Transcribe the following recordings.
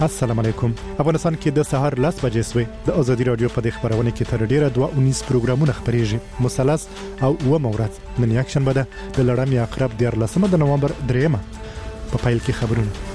السلام علیکم. افغانستان کې د سهار 10 بجې سوي د ازادي رادیو په د خبرونه کې تر ډیره 219 پروګرامونه خبريږي. مثلث او و مورز نن یکشنبه ده د لړم یاقرب 14 د نومبر 3 په پایل کې خبرونه.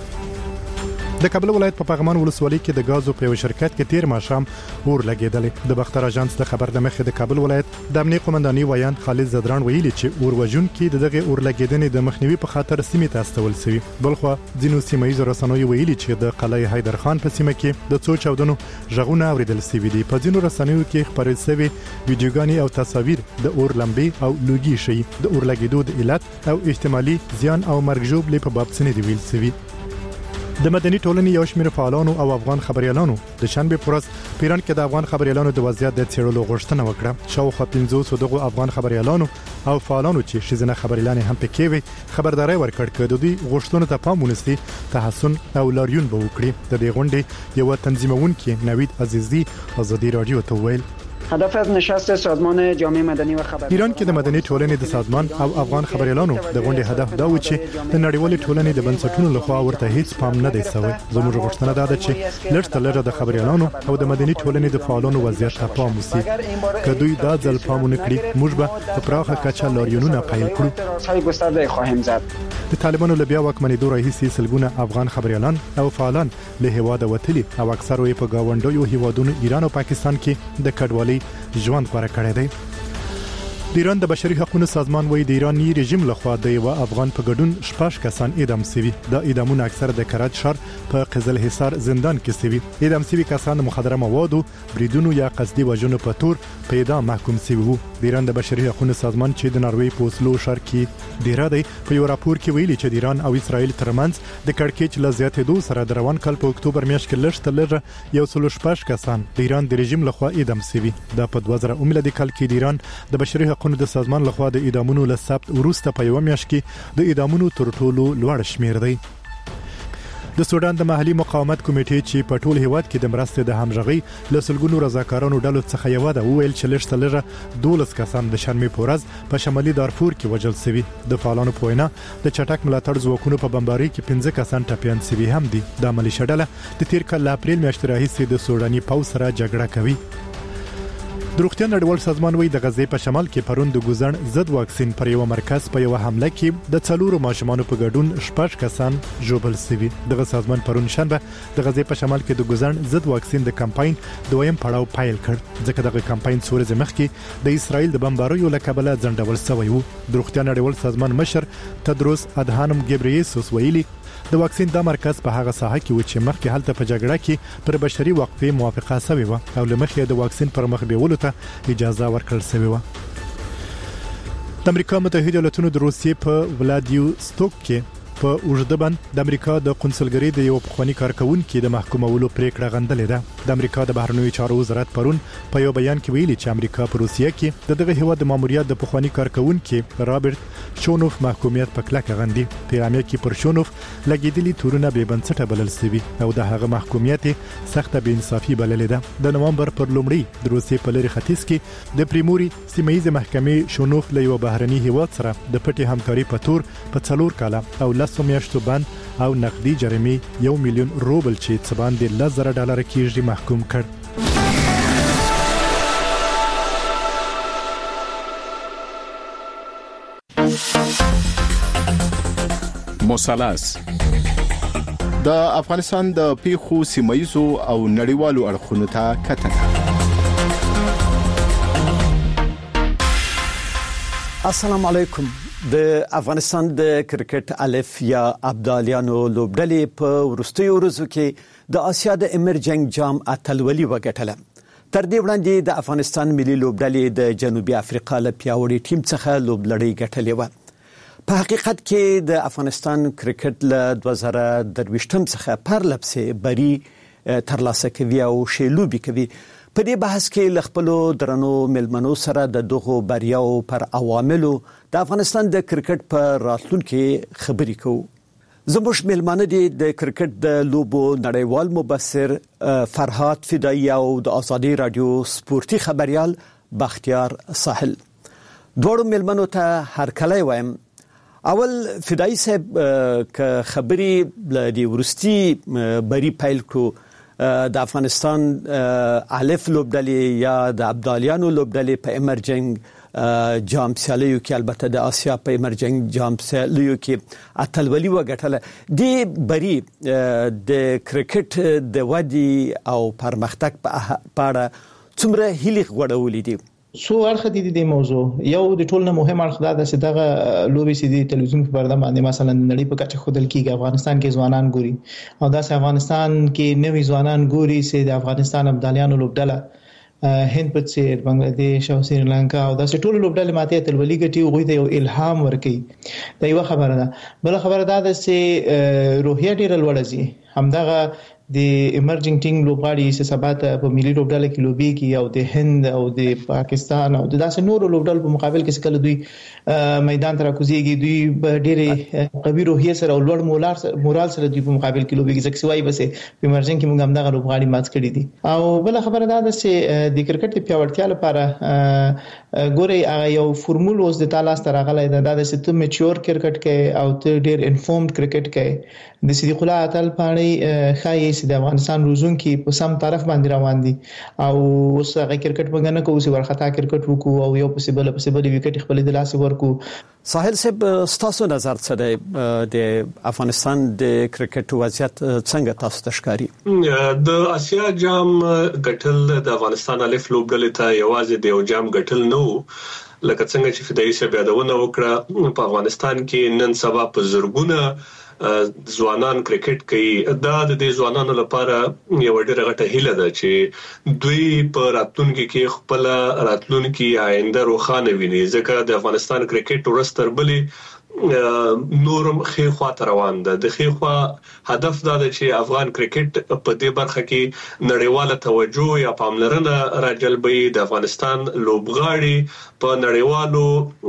د کابل ولایت په پغمان ولسوالۍ کې د غازو په یو شرکت کې تیر ماښام اور لګیدلې. د بختر اژانس د خبر د مخې د کابل ولایت د امنیت قومنداني ویان خالد زدران ویلي چې اور وژون کې دغه اور لګیدنې د مخنیوي په خاطر سیمې ته استول شوی. بلخو ځینو سیمایي رسنیو ویلي چې د قلعه حیدر خان په سیمه کې د څو چاودنو ژغونه اوریدل شوی دي. په ځینو رسنیو کې خبرې شوی ویډیوګانې او تصاویر د اور لمبې او لوګي شي د اور لګیدو د علت او احتمالي زیان او مرګ ژوبلې په باب څه نه دی ویل شوی. د مدني ټولنې یو شمېر فعالانو او افغان خبريالانو د شنبه پورس پیران کې د افغان خبريالانو د وضعیت د څېړلو غوښتنه وکړه. شاوخوا 500 دغه افغان خبريالانو او فعالانو چې شزنه خبريالان هم پکې وي خبرداري ورکړ کړه د دې غوښتنو ته پام ونیسي تحسن او لاریون به وکړي. د دې غونډې یو تنظیمونکي نوید عزیزی ازادي رادیو ته ویل هدف از نشست سازمان جامعه مدنی و خبرنگار ایران کې د مدني ټولنې د سازمان او افغان خبريالانو د غونډې هدف دا و چې د نړیوالې ټولنې د بنسټونو لخوا ورته هیڅ پام نه دی شوی. زموږ غوښتنه ده چې لږ د خبريالانو او د مدني ټولنې د فعالانو وضعیت ته پام وشي. که دوی دا ځل پام ونکړي موږ به په پراخه کچه لاریونونه پیل کړو. گسترده خواهیم زد. د طالبانو لبیا واکمنېدو راهیسې سلګونه افغان خبريالان او فعالان له هیواده وتلي او اکثره یې په گاونډیو هیوادونو ایران او پاکستان کې د کډوالۍ ژوند غوړه کړی دی. د ایران د بشري حقوقو سازمان وایي د ایرانی رژیم لخوا د یو افغان په ګډون 6 کسان اعدام شوي. د اعدامونو اکثر د کرج ښار په قزل حصار زندان کې شوي. اعدام شوي کسان مخدره موادو بریدونو یا قصدي وژنو په تور په اعدام محکوم شوي وو. د ایران د بشري حقوقو سازمان چې د ناروې په اوسلو ښار کې ډیره دی په یو راپور کې ویلي چې د ایران او اسرائیل ترمنځ د کړکېچ لزیاتېدو سره د روان کال په اکتوبر میاشت کې لږ یو څلور 6 کسان د ایران د رژیم لخوا اعدام شوي. دا په 2000 میلادي کال کې د ایران د بشري حقوقو د سازمان لخوا د اعدامونو له ثبت وروسته په یو میاشت کې د اعدامونو تر ټولو لوړ شمیر دی. د سودان د محلي مقاومت کمیټې چې په ټول هیواد کې د مرستې د همغږي له سلګونو رضاکارانو ډلو څخه یو ده ویل چې لږ 12 کسان د شنبه پورز په شمالي دارفور کې وژل شوي. د فعالانو په وینا د چټک ملاتړ ځواکونو په بمبارۍ کې 15 کسان ټپيان شوي هم دي. د عملی شډله د تیر کال اپریل میاشتې راهیسې د سوداني پوځ سره جګړه کوي. د روغتیا نړیوال سازمان وایي د غزې په شمال کې پرون د ګوزن ضد واکسین پر یو مرکز په یو حمله کې د څلورو ماشومانو په ګډون 6 کسان ژوبل شوي. دغه سازمان پرون شنبه د غزې په شمال کې د ګوزن ضد واکسین د کمپاین دویم پړاو پیل کړ ځکه دغه کمپاین څو ورځې مخکې د اسرائیل د بمباریو له کبله ځنډول شوی وو. د روغتیا نړیوال سازمان مشر تدروس ادهانم ګبریسوس ویلي د واکسین د مرکز په هغه ساحه کې و چې مخکې هلته په جګړه کې پر بشري وقفې موافقه شوی و او لمخې د واکسین پر مخ بیولو ته اجازه ورکړل شوی و. د امریکا متحده ایالاتونو د روسیې په ولادیوستوک کې په اوږدبن د امریکا د قونسلګرۍ د یو پخوانی کارکونکو د محکومولو پریکړه غندلې ده. د امریکا د بهرنیو چارو وزارت پرون په یو بیان کې ویلي چې امریکا په روسیې کې دغه هیواد د ماموریت د پخوانی کارکونکو رابرټ شونوف محکومیت په کلکه غندي. پیغام کې پر شونوف لګیدلي تورونه به بنسټه بلل شوی او د هغه محکومیت سخته بې انصافي بللې ده. د نومبر پر لومړی د روسیې په لری ختیځ کې د پریموري سیمایي محکمې شونوف له یو بهرني هیواد سره د پټي همکاري په تور په 4 کاله او میاشتو بند او نقدي جریمې 1 میلیون روبل چې څه باندې $10,000 کېږي محکوم کړ. مثلث د افغانستان د پیښو سیمایزو او نړیوالو اړخونو ته کتنه. السلام علیکم. د افغانستان د کرکټ الف یا ابدالیانو لوبډلې په ورستیو ورځو کې د آسیا د ایمرجنګ جام اتلولي وګټله. تر دې وړاندې د افغانستان ملي لوبډلې د جنوبي افریقا له پیاوړي ټیم څخه لوبلړۍ ګټلې و. په حقیقت کې د افغانستان کرکټ له 2023 څخه پرلپسې بری ترلاسه کوي او شیلوبي کوي. په دې بحث کې لخپلو درنو ملمنو سره د دغه بریاو پر عواملو د افغانستان د کرکټ په راتلونکي خبرې کوو. زموږ ملمانه دي د کرکټ د لوبو نړیوال مبصر فرهاد فدایی او د آزادي رادیو سپورتي خبريال بختیار ساحل. دوړو ملمنو ته هر کله وایم اول فدای صاحب ک خبري د ورستي بری پیل کو د افغانستان الف لوبډلې یا د ابدالیانو لوبډلې په ایمرجنګ جام سیالیو کې البته د آسیا په ایمرجنګ جام سیالیو کې اتلولي وګټله دی بری د کرکټ د ودی او پرمختګ په اړه څومره هیلې غوړولې دي سو اړخ دي موضوع یو د ټولنه مهم اړخ دا چې دغه لوبي سي دي تلویزیون په پرده باندې مثلا نړۍ په کچه خودل کیږي افغانستان کې ځوانان ګوري او دا افغانستان کې نوې ځوانان ګوري چې د افغانستان ابدالیانو لوبډله هند په څیر بنگلاديش او سریلانکا او دا ټول لوبډله ماته تلولي ګټي او غوي ته یو الهام ورکړي دا یو خبره ده بل خبره ده چې روحیه ډیره لوړه زی همدغه د ایمرجنګ ټیم لوبغاړي چې سبات په ملي لوبډله کې لوبي کې او د هند او د پاکستان او د داسې نورو لوبډلو په مقابل کې کله دوی میدان ته راکوزيږي دوی ډېر قوي روحیه سره او لوړ مورال سره دوی په مقابل کې لوبي کې ځکه سوای بس په ایمرجنګ کې موږ هم دغه لوبغاړي مات کړی دي او بل خبره ده چې د کرکټ په پیاوړتیا لپاره ګوري هغه یو فورمول اوس د تالاس تر غلای ده د ستو میچور کرکټ کې او ته ډېر انفورمډ کرکټ کې د صدیق الله اتل پانی خای د افغانستان روزونکي په سم طرف باندې روان دي او اوس هغه کرکټ وګڼه کوو چې ورختا کرکټ وکړو او یو پسیبل وکټ خپل د لاس ورکو ساحل صاحب تاسو نظر څه دی د افغانستان د کرکټ وضعیت څنګه تاسو تشکاری د آسیا جام ګټل د افغانستان الف لوبډلې ته یوازې د یو جام ګټل نو لکه څنګه چې فدایي صاحب یادونه وکړه په افغانستان کې نن سبا په زرګونه ځوانان کرکټ کوي دا د دې ځوانانو لپاره یو ډېر غټه هیله ده چې دوی په راتلونکي کې خپل راتلونکي آینده روښانه ویني ځکه د افغانستان کرکټ ورستر بلې نورم خیخوا روان ده د خیخوا هدف دا ده چې افغان کرکټ په دې برخه کې نړیواله توجه یا پاملرنه راجلبوي د افغانستان لوبغاړي په نړیوالو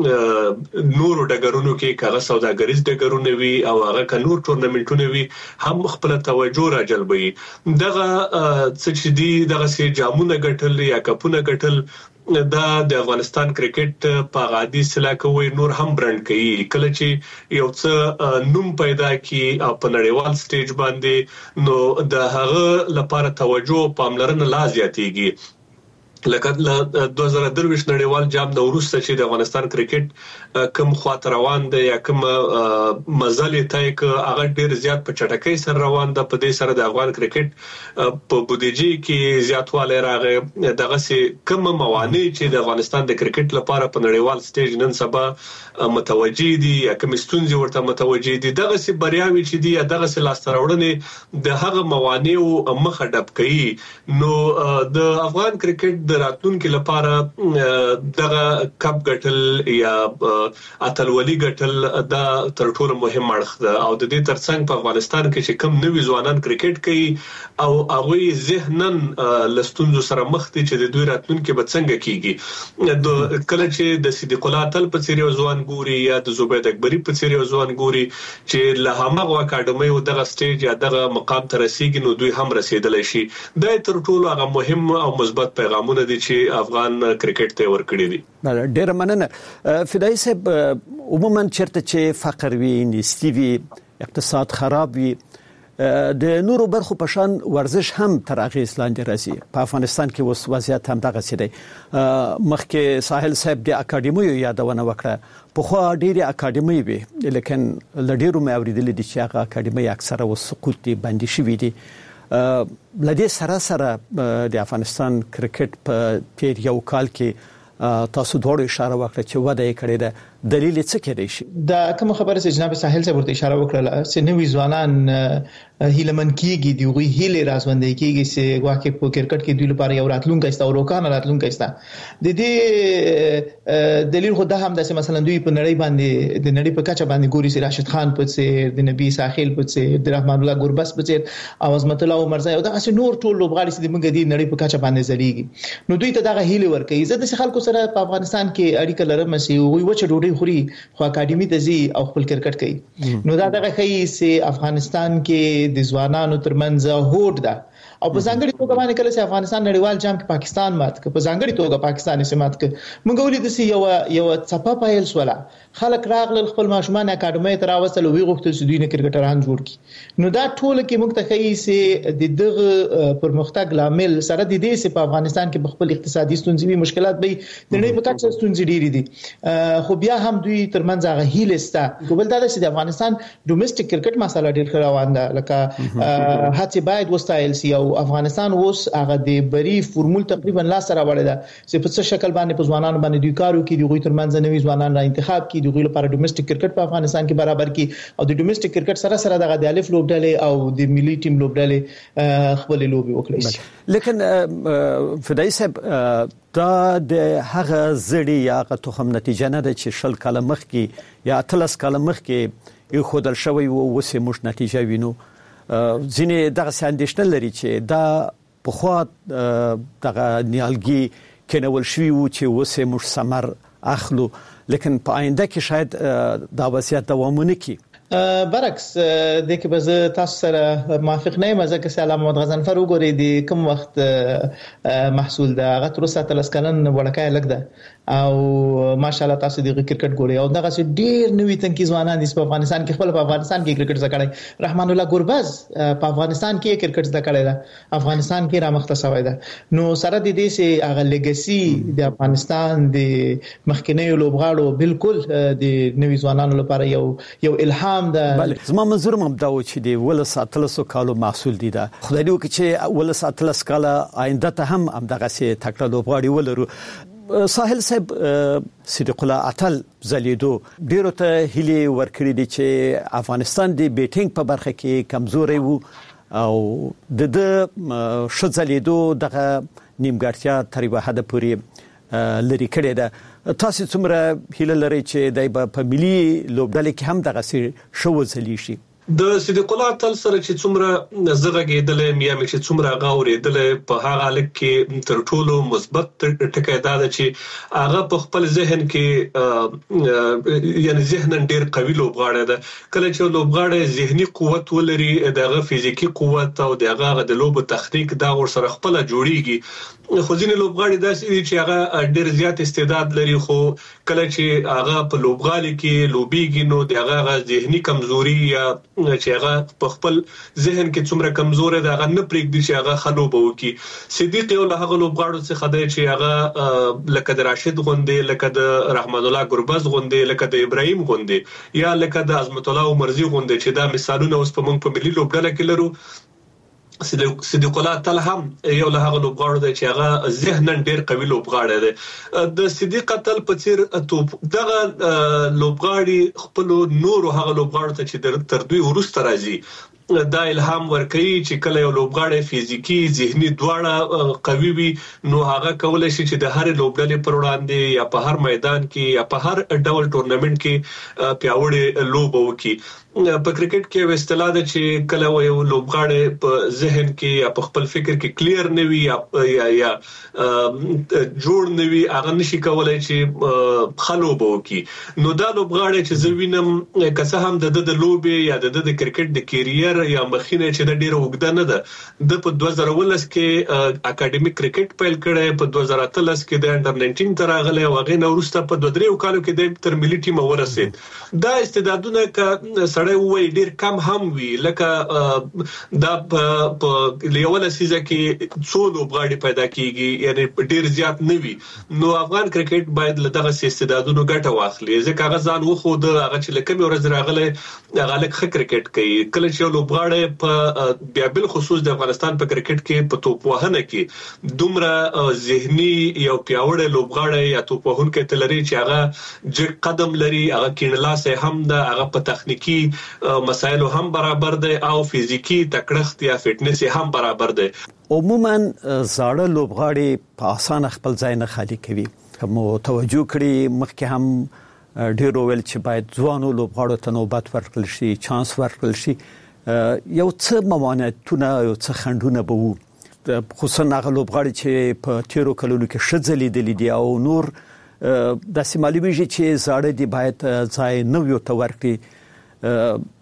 نورو ډګرونو کې کاغه سوداګریز ډګرونه وي او هغه نور ټورنمنټونه وي هم خپل توجه راجلبوي دغه څه دي دغه سي جامونه ګټل یا کپونه ګټل دا د افغانستان کرکټ په غادي سلا کوي نور هم برند کوي کله چې یو څه نوم پیدا کی په نړیوال سټیج باندې نو د هغه لپاره توجه پاملرنه لا زیاتېږي لکه 2023 نړیوال جام د ورسته چې د افغانستان کرکټ کم خاطر روان دی یا کم مزل ته هغه ډیر زیات په چټکۍ سره روان ده په دې سره د افغان کرکټ په بودیجې کې زیاتوالی راغی دغه سي کم موانع چې د افغانستان د کرکټ لپاره په نړیوال سټیج نن سبا متوجي دي یا کوم ستونزې ورته متوجي دي دغه سي بریاوي چې دي دغه سي لاستراوړنې د هغه موانع او مخه ډب کوي نو د افغان کرکټ د راتلونکو لپاره دغه کپ ګټل یا اتلولي ګټل دا تر ټولو مهم اړخ ده او د دې ترڅنګ په افغانستان کې چې کم نوي ځوانان کرکټ کوي او هغه ذهنن لستونزو سره مخ دي چې د دوی راتلونکو به څنګه کیږي د کله چې د صدیق الله اتل په څیر ځوان ګوري یا د زبید اکبری په څیر ځوان ګوري چې له هغه اکیډمي او دغه سټیج یا دغه مقام ته رسیدي نو دوی هم رسیدلی شي دا تر ټولو هغه مهم او مثبت پیغامونه دي چې افغان کرکټ ته ورکړي دي ډیر مننه فدایي صاحب عموما چرته چې فقر وي نستیوي اقتصاد خراب وي د نورو برخو په شان ورزش هم تر اغیز لاندې راځي په افغانستان کې اوس وضعیت هم دغه سي دی مخکې ساحل صاحب د اکیډمیو یادونه وکړه په خو ډېری اکیډمي وي لیکن لډیرو مې اوریدل دي چې هغه اکیډمي اکثره وسقوط دي باندې شوي دي لدې سره د افغانستان کرکټ په تیر یو کال کې تاسو دوړو اشاره وکړه چې وده یې کړې ده دلیل څه کېدای شي دا کوم خبره چې جناب ساحل صاحب ورته اشاره وکړه چې نوې ځوانان هیلمن کیږي دی وی هیله رازوندې کیږي چې واکه په کرکټ کې دوی لپاره یو راتلونکی است او روکانه راتلونکی است د دې دلیل خو دا هم د مثلا دوی په نړۍ باندې د نړۍ په کچه باندې ګوري چې راشد خان په څیر د نبی ساحل په څیر د رحمان الله ګوربس په څیر او عظمت الله عمرزای او دا اس نور ټول لوبغاړي چې موږ د نړۍ په کچه باندې زلیږي نو دوی ته دا هیله ورکوي زه د خلکو سره په افغانستان کې اړیکه لرم چې وی وچه ډوډۍ خوري خو اکیډمي ته زی او خپل کرکټ کوي نو دا دغه کوي چې افغانستان کې د ځوانانو ترمنځ هوډ ده او په ځانګړي توګه باندې کله چې افغانستان نړیوال جام کې پاکستان مات ک په ځانګړي توګه پاکستان یې مات ک موږ ولید چې یو صفه پایل سواله خلک راغل خپل ماشومان اکاډمي ته راوستل او ویغوښتل چې دوی نه کرکټران جوړ کړي نو دا ټول کې موږ ته ښیي چې د دغه پرمختګ لامل سره د دې چې په افغانستان کې خپل اقتصادي ستونزې وي مشکلات به د نړۍ په کچه ستونزې ډېرې دي خو بیا هم دوی ترمنځ هغه هیله ستا کوبل دا چې د افغانستان ډومېسټک کرکټ مسله ډېر روان ده لکه هڅه باید وستایل سي او افغانستان اوس هغه د بری فورمول تقریبا لا سره وړي ده چې په څه شکل باندې په ځوانانو باندې دوی کارو کوي دوی ترمنځ نوي ځوانان را انتخاب کوي دوی لپاره ډومېسټک کرکټ په افغانستان کې برابر کی او د ډومېسټک کرکټ سره سره دغه د الف لوبډلې او د ملي ټیم لوبډلې خپل لوبي وکړي شي لیکن فدای صاحب دا د هغه زړی یا تخم نتیجه نه ده چې شل کاله مخکې یا 13 کاله مخکې یو خودل شوی او وسه مش نتیجه وینو ځینې دغه ساندشتل لري چې دا په خوا دغه نیالګي کېنول شوی او چې وسه مش ثمر اخلو لیکن په آینده کې شاید دا وضعیت دوام ونه کوي برعکس د کې به تاسو سره موافق نه یم ځکه چې علامه محمد غزنفر وګوري د کوم وخت محصول دا غت روسه تلسکنن وړکای لګ ده او ماشاءالله تاسو د کرکټ ګوري او دغه ډیر نوې تنکي ځوانان د افغانستان کې خپل په افغانستان کې کرکټ زده کړي رحمان الله ګورباز په افغانستان کې کرکټ زده کړي دا افغانستان کې رامخته شوی ده نو سره د دې سه هغه لیګسي د افغانستان د مخکنی لوبغاړو بالکل د نوې ځوانانو لپاره یو الهام بله زما منظور مبدا و چې دی ول ساتلسو کالو محصول دي دا خدای دې وکړي چې ول ساتلس کاله آینده ته هم دغه سي تکړه لوبغاړي ولرو ساحل صاحب صدیق الله اتل زلیدو ډیرو ته هلي ورکړي دي چې افغانستان د بیټینګ په برخه کې کمزوري وو او د شزلیدو دغه نیمګړتیا تر یوه حد پورې لري کړي ده تاسو څومره هیله لرئ چې دای په ملي لوبډلې کې هم دغه سي شو ځلی شي د صدیق الله تل سره چې څومره زغږیدل میا مې چې څومره غاورېدل په هغه حالت کې تر ټولو مثبت ټکی دا ده چې هغه په خپل ذهن کې یعنی ذهن ډیر قوي لوبغاړی ده کله چې لوبغاړی ذهني قوت ولري دغه فزیکی قوت او دغه د لوب تخنیک دا ور سره خپل جوړیږي خو ځینې لوبغاړي داسې چې هغه ډیر زیات استعداد لري خو کله چې هغه په لوبغالي کې لوبيږي نو دغه ذهني کمزوري یا چې هغه په خپل ذهن کې څومره کمزور دی هغه نه پرېږدي چې هغه خلوبه وکي صدیق یو له هغه لوبغاړو څخه دی چې هغه لکه د راشد غوندې لکه د رحمان الله ګربز غوندې لکه د ابراهيم غوندې یا لکه د عظمت الله عمرزي غوندې چې دا مثالونه اوس په موږ په ملي لوبډله کې لرو صدیق الله تعالی هم یو له هغه لوبغاړو دی چې هغه ذهنن ډیر قوي لوبغاړی دی د صدیق تعالی په څیر دغه لوبغاړي خپل نور هغه لوبغاړو ته چې تر دوی ورسته راځي دا الهام ورکوي چې کله یو لوبغاړی فزیکی ذهني دواړه قوي وي نو هغه کولای شي چې د هر لوبډلې پر وړاندې یا په هر میدان کې یا په هر ډول ټورنمنت کې پیاوړی لوب وکړي په کرکټ کې یو اصطلاح ده چې کله یو لوبغاړی په ذهن کې یا په خپل فکر کې کلیر نه وي یا جوړ نه وي هغه نشي کولای چې خلوب وکړي نو دا لوبغاړی چې زوینم کسه هم د لوبي یا د کرکټ د کیریئر یا مخینه چې د ډیره وګدا نه ده د په 2019 کې اکیډمیک کرکټ پیل کړي په 2013 کې د انډر 19 تر غلې او غي نورسته په 2-3 کالو کې د تر ملي ټیم ورسید دا استعدادونه ک سړی وای ډیر کم هم وی لکه دا په لیوله سیزه کې څو لوبغاړي پیدا کیږي یعنی ډیر زیات نه وی نو افغان کرکټ باید لدغه استعدادونو ګټه واخلي ځکه هغه ځان وخو د هغه چې لکه مې ورځ راغله هغه لکه کرکټ کوي کله چې لوبغاړي په بیا بل خصوص د افغانستان په کرکټ کې په توپ وهنه کې دومره ذهني یو پیاوړی لوبغاړی یا توپ وهونکی تلري چې هغه جګ قدم لري هغه کینلاسه هم ده هغه په تخنیکی مسایلو هم برابر دی او فزیکی تکړښت یا فټنس هم برابر دی عموما زاړه لوبغاړي په اسانه خپل ځای نه خالی کوي کوم توجه کړي مخکې هم ډیر ویل چې باید ځوانو لوبغاړو ته نوبت ورکړل شي چانس ورکړل شي یو څه موانعتونه یو څه خنډونه به وو خصوصا هغه لوبغاړي چې په تیرو کلونو کې شځلې دي دي او نور د سیمالي ویږي چې زاړه دي باید ځای نو یو ته ورکړي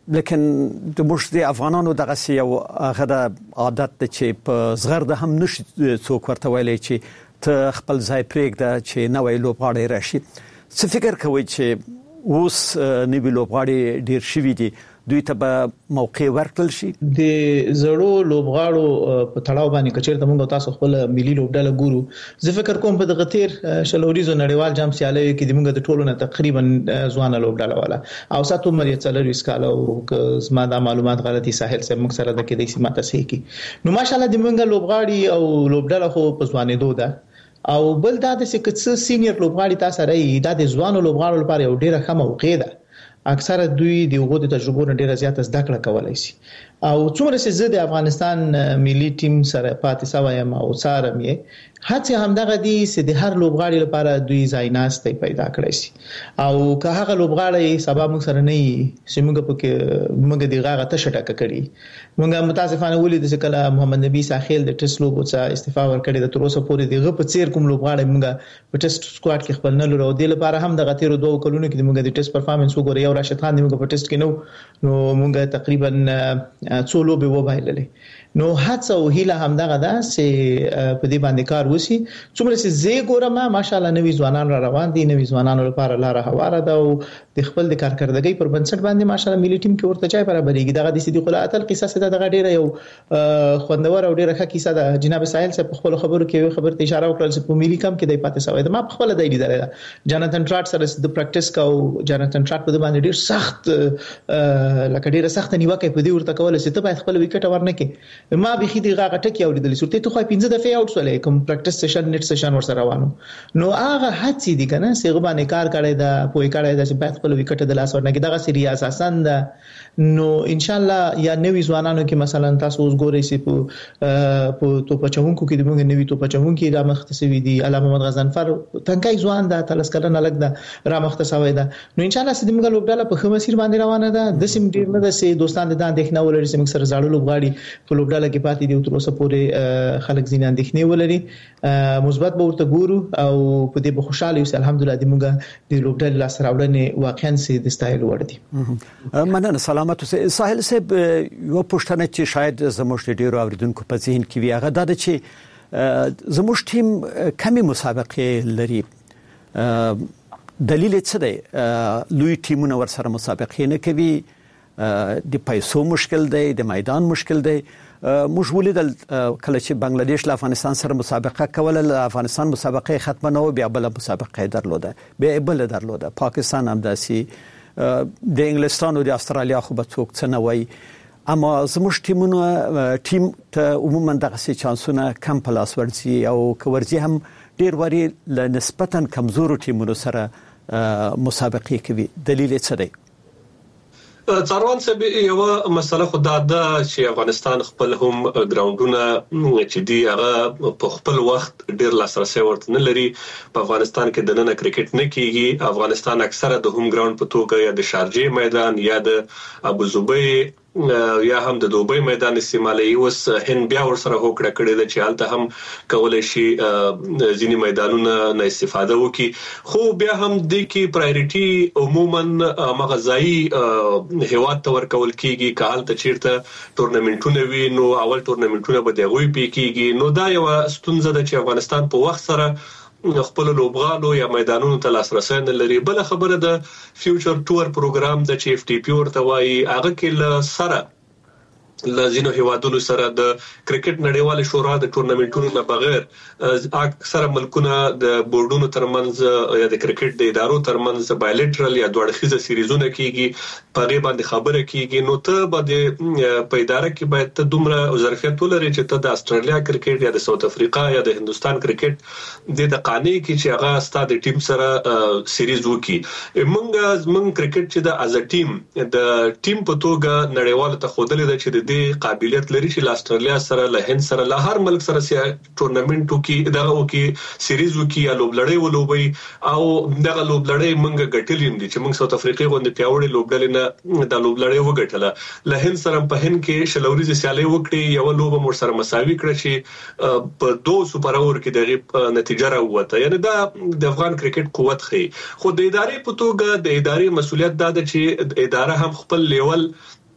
لیکن د موږ د افغانانو دغه یو غدا عادت د چې په زغرده هم نشي څوک ورته ویلي چې ته خپل ځای پرېږده چې نوې لوبغاړی راشي. څه فکر کوي چې اوس نوې لوبغاړي ډیر شوي دي دوی ته به موقع ورکړل شي؟ د زړو لوبغاړو په تړاو باندې کچېر د موږ تاسو خپل ملي لوبډله ګورو. زه فکر کوم په دغه تیر شلوريزو نړیوال جام سیالي کې د موږ د ټولو نه تقریبا ځوان لوبډله والا او ساتو مریه څلور اسکاله او زما د معلومات غلطي ساحل سره موږ سره د کې د سیمه تاسو کې نو ماشالله د موږ لوبغاړي او لوبډله خو په ځوانې دوه او بل دا د سکه سینیئر لوبغاړي تاسو راي دا د ځوانو لوبغاړو لپاره یو ډیره ښه موقع ده. اکثره دوی د وګړو د تجربو نه ډیره زیاته زده کړه کولای شي او څومره چې زه د افغانستان ملي ټیم سره پاتې شوم او سارم یې هڅه همدغه دي چې د هر لوبغاړي لپاره دوی ځایناستې پیدا کړی شي او که هغه لوبغاړي سبا موږ سره نه وي چې موږ د غاغه تشټه کړی موږ متاسفانه ولید چې کله محمد نبی ساحل د ټیسټ لوبو څخه استعفا ورکړي د تر اوسه پورې دغه په څیر کوم لوبغاړي موږ په ټیسټ سکواډ کې خپل نه لرو د لپاره هم د غتیرو دوه کلونو کې موږ د ټیسټ پرفارمنس وګورئ یو راشد خان موږ په ټیسټ کې نو موږ تقریبا څو لوبې وبایللې نو هڅه او هیله همدغه ده چې په دې باندې کار وشي. څومره چې زه ګورم ماشالله نوې ځوانان را روان دي نوې ځوانانو لپاره لاره هواره ده او د خپل د کارکردګۍ پر بنسټ باندې ماشالله ملي ټیم کې ورته چای برابرېږي. دغه د صدیق الله اتل قصه ده دغه ډیره یو خوندور او ډیره ښه کیسه ده. جناب ساحل صاحب په خپل خبرو کې خبرته اشاره وکړه چې په ملي کم کې د پاتې شوی ده ما په خپل د لیدل جاناتن ټراټ سره د پریکټیس کو جاناتن ټراټ په باندې ډیر سخت لکه ډیره سخت نیوکه په دې ورته کول چې ته باید خپل وکټ ورنه کې ما به خې دغه ټکی اوریدل سورته ته خو 15 دفعه اوټ ولې کوم پریکټیس سیشن نیټ سیشن ور سره روانو نو هغه هڅې دي کنه چې غوښنه کار کړي دا پوي کړي دا چې باید خپل وکټ د لاس ورنه کې دغه سری اساسا نو ان شاء الله یا نوې ځوانانو کې مثلا تاسو اوس ګورئ چې په توپچونکو کې د موږ نوې توپچونکو را مختصوي دي علامه محمد غزنفر تنکای ځوان دا تلس کلن الګ دا را مختصوي ده نو ان شاء الله چې موږ لوبډاله په خمسیر باندې روانه ده د سیم ډیر نه ده چې دوستان د اندېښنه ولري چې موږ سره زاړه لوبغاړي په لوبډاله کې پاتې دي تر اوسه پورې خلک زین اندېښنه ولري مثبت به ورته ګورو او په دې به خوشاله یو الحمدلله د موږ د لوبډاله لاس راوړنې واقعا سي د ستایل وړ دي. مننه سلامت ساحل صاحب یو پښتنه چې شاید زموږ ډیرو اوریدونکو په ذهن کې وي هغه دا چې زموږ ټیم کمی مسابقه لري دلیل څه دی لوی ټیمونه ور سره مسابقه نه کوي د پیسو مشکل دی د میدان مشکل دی موږ ولیدل کله چې بنگلاديش له افغانستان سره مسابقه کوله له افغانستان مسابقه ختمه نه و بیا بل مسابقه درلوده بیا بل درلوده پاکستان هم داسي د انګلستان او د استرالیا خو به څوک څه نه وای اما زموږ ټیم ته عموما دغه چانسونه کم پلاس ورځي او کورځي هم ډیر وری له نسبتا کمزورو ټیمونو سره مسابقه کوي دلیل څه دی؟ څاروان صاحب یو مسله خدا ده چې افغانستان خپل هم ګراوندونه چې دی هغه په خپل وخت ډیر لاسرسي ورته نه لري په افغانستان کې د نن کرکټ نه کیږي افغانستان اکثره د هوم ګراوند په توګه یا د شارجه میدان یا د ابوظبي یا هم د دوبۍ میدان استعمالي اوس هند بیا ور سره هوکړه کړې ده چې حالت هم کولای شي ځینی میدانونه نه استفاده وکړي خو بیا هم د کی پرایورټي عموما مغزایی هیواد ته ورکول کیږي کال ته چیرته ټورنمنټونه وي نو اول ټورنمنټونه به دغوی پی کیږي نو دا یو ستونزه ده چې افغانستان په وخت سره خپل لوبغالو یا میدانونو ته لاسرسي نه لري. بل خبره د فیوچر ټور پروګرام د چیف ټي پی ورته وایي هغه کې ل سره لازینو هیوادونو سره د کرکټ نړیوال شورا د ټورنمنټونو نه بغیر اکثره ملکونه د بورډونو ترمنځ یا د کرکټ د ادارو ترمنځ بایلیټرل یا دوړخیزه سیریزونه کیږي په باندې خبره کیږي نو ته به په اداره کې باید ته دومره ظرفیت ولري چې ته د استرالیا کرکټ یا د ساوث افریقا یا د هندستان کرکټ د قانې کې چې هغه ستاسو د ټیم سره سیریز وکي موږ کرکټ چې د از ټیم د ټیم په توګه نړیوال ته خودلې د چې د قابلیت لري چې استرالیا سره له هند سره له هر ملک سره ټورنمنټ کې دغه کې سیریز کې یا لوبلړۍ ولوبي او دغه لوبلړۍ منګه ګټلین دي چې موږ ساوث افریقا غونډه پیاوړې لوبډلې نه د لوبلړۍ وګټله له هند سره په هند کې شلوري سیالي وکړي یو لوب مر سره مساوي کړ چې په 2 سپر اور کې دغه نتیجه راوته یعنی دا د افغان کرکټ قوت خي خو د ادارې په توګه د ادارې مسولیت دا ده چې اداره هم خپل لیول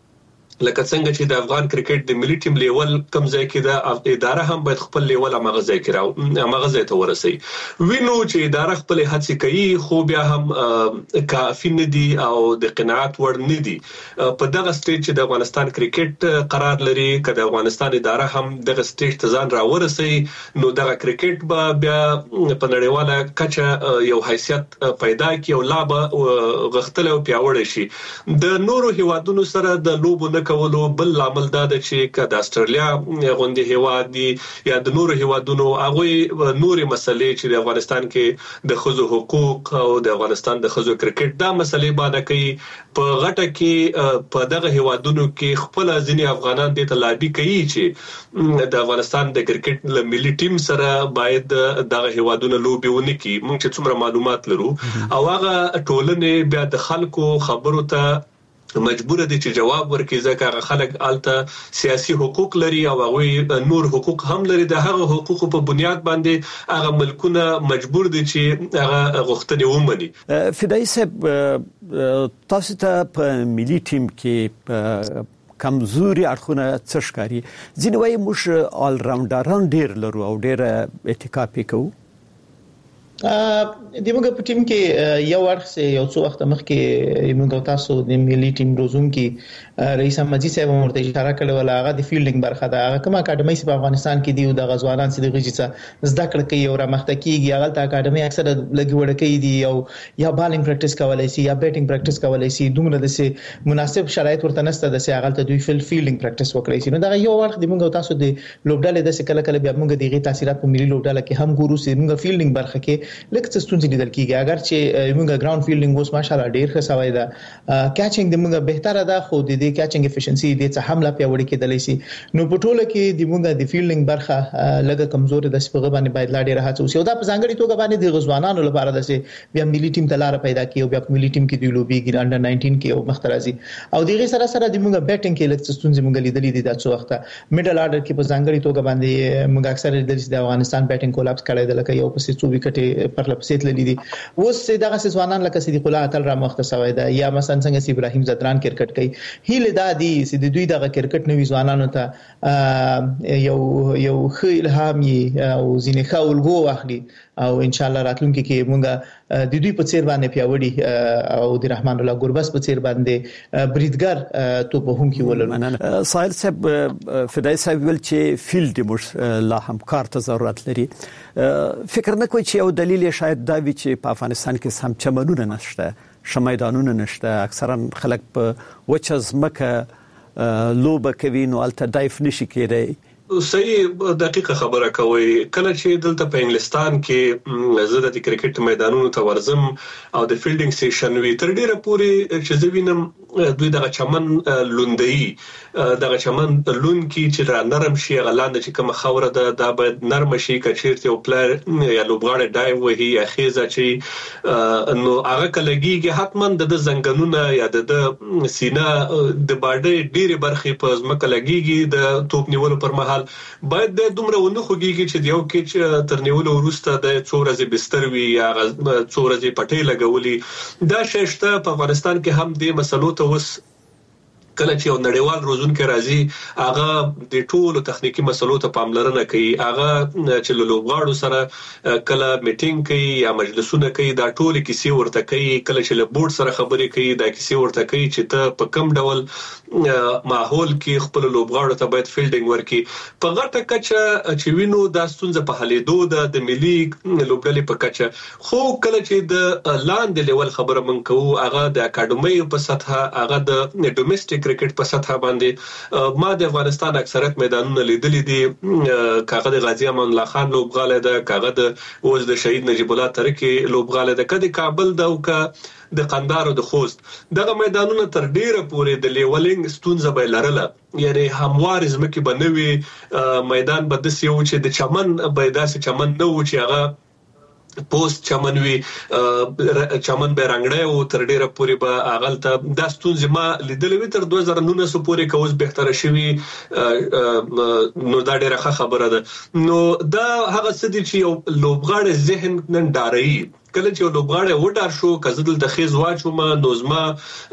لکه څنګه چې د افغان کرکټ د ملي ټیم لیول کم ځای کې د اداره هم باید خپل لیول هغه ځای کې راو هغه ځای ته ورسي وینو چې اداره خپل هڅې کوي خو بیا هم کافي نه دي او د قناعت وړ نه دي په دغه سټیج چې د افغانستان کرکټ قرار لري کله افغانستان اداره هم دغه سټیج ته ځان راورسي نو دغه کرکټ به بیا په نړیواله کچه یو حیثیت پیدا کړي او لا به غختل او پیاوړی شي د نورو هیوادونو سره د لوبو کولو بل عمل دا د چې د استرالیا غونډې هیواد دي یا د نورو هیوادونو هغه نوري مسلې چې د افغانستان کې د خزو حقوق او د افغانستان د خزو کرکټ دا مسلې باندې کوي په غټه کې په دغه هیوادونو کې خپل ځینی افغانان د تلابي کوي چې د افغانستان د کرکټ له ملي ټیم سره باید دغه هیوادونو لوبي ونه کی موږ چې څومره معلومات لرو او هغه ټولنې بیا د خلکو خبرو ته مجبور دي چې جواب ورکړي ځکه هغه خلک آلته سیاسي حقوق لري او هغه نور حقوق هم لري د هغه حقوقو په بنیاد باندې هغه ملکونه مجبور دي چې هغه غوښتنې ومني فدای صاحب تاسو ته په ملي ټیم کې کمزوري اړخونه څه ښکاري ځینې وایي موږ آل راونډران ډیر لرو او ډیر اتکا کوو د موږ په ټیم کې یو ورخ یو څو وخت مخکې موږ تاسو د ملي ټیم روزون کې رئیس احمدی صاحب ورته اشاره کړې ولا هغه د فیلډینګ برخه ده هغه کومه اکیډمي په افغانستان کې دی د غزوالان سي د غجیڅه زده کړه کوي او رامخته کیږي هغه ته اکیډمي اکثر لګي وړ کوي دی او یا بالینګ پریکټیس کولای شي یا بیټینګ پریکټیس کولای شي دومره د سي مناسب شرایط ورته نشته د سي هغه ته دوی فیلډینګ پریکټیس وکړي شي نو دا یو ورخ د موږ تاسو د لوبډاله د سکل کله بیا موږ دغه تاثیرات په ملي لوبډاله کې هم ګورو سي موږ فیلډینګ برخه کې لکه څه ستونزې لیدل کیږي اگر چې موږ ګراوند فیلډینګ اوس ماشاالله ډیر ښه سوي ده کیچینګ د موږ بهتره ده خو د دې کیچینګ افیشنسي د څه حمله پیوړی کېدلی شي نو په ټوله کې د موږ د فیلډینګ برخه لږه کمزوري ده په باندې باید لا ډیر هڅه وشي او دا په ځانګړي توګه باندې د غزوانانو لپاره ده بیا ملي ټیم ته لار پیدا کړي او بیا په ملي ټیم کې د لوبي انډر 19 کې او مخترازي او دغه سره سره د موږ بیټینګ کې لکه ستونزې موږ لیدلې دي د څو وخت میډل آرډر کې په ځانګړي توګه باندې موږ اکثر د افغانستان بیټینګ کولاپس کړی د لکه یو په 100 وکټې پر لپسیت للی دي اوس دغه ځوانان لکه صدیق الله اتل را مخته سوي ده یا مثلا څنګه ابراهيم زدران کرکټ کوي هیله دادي چې د دوی دغه کرکټ نوې ځوانانو ته یو خې الهامي او ځینې خاولګو واخلي او ان شاء الله راتلونکي کې مونږه د دوی په څیر باندې پیاوړي او د رحمان الله ګوربس په څیر باندې بریدګر تو په هم کې ولرو سایل صاحب فدای صاحب ول چې فیلډ مش لا هم کار ته ضرورت لري فکر نه کوي چې یو دلیل شاید دا وي چې په افغانستان کې سم چمنونه نشته شمایدانونه نشته اکثرا خلک په وچز مکه لوبه کوي نو الته دایف نشي کېدی صحیح دقیقه خبره کوي کله چې دلته په انګلستان کې زه د کرکټ میدانونو ته ورزم او د فیلډینګ سیشن وی تر ډیره پورې چې زه وینم دوی دغه چمن لوندي دغه چمن لون کې چې را نرم شي غلاند چې کوم خوره ده دا باید نرم شي کچیرته او پلار یا لوبغاړي ډایو وهي یا خيزه چې نو هغه کلهږي حتمان د زنګنونه یا د سینه د باډي ډیره برخه په ځمکه لګيږي د توپ نیولو پر مهال باید د دومره ونه خوږي چې دیو کې تر نیولو وروسته د څو ورځې بستر وي یا څو ورځې پټې لګولي دا شېشته په افغانستان کې هم د مسلو ته وس کله چې یو نړیوال روزونکو راځي هغه د ټولو تخنیکی مسلو ته پاملرنه کوي هغه چې لوبغاړو سره کله میټینګ کوي یا مجلسونه کوي دا ټول کیسې ورته کوي کله چې له بورډ سره خبرې کوي دا کیسې ورته کوي چې ته په کم ډول ماحول کې خپل لوبغاړو ته باید فیلډینګ ورکړي په غټه کچه چې وینو دا ستونزه په حلېدو د ملي لوبډلې په کچه خو کله چې د لاندې لیول خبره من کوو هغه د اکیډمي په سطح هغه د ډومېسټک کرکټ په سطح باندې ما د افغانستان اکثریت میدانونه لیدلې دي کاغه د غازی امان الله خان لوبغاله ده کاغه د اوس د شهید نجیب الله ترکی لوبغاله ده کدي کابل ده او د قندهار او د خوست دغه میدانونه تر ډیره پورې د لیولینګ ستونزه به لرله یعنی هموار زمکه بنوي میدان به د سیو چې د چمن به داسې چمن نه و چې هغه پوسټ چمنوي چمن به رنگړې او تر ډیره پورې به اغلته د ستونزې ما لیدلې تر 2019 پورې کوز بهتره شوي نو دا ډیره خبره ده نو دا هغه څه دي چې یو لوبغاړي ذهن نن ډاري کله چې لوبغاړی وډار شو کزدل د خیز واچوم نو زما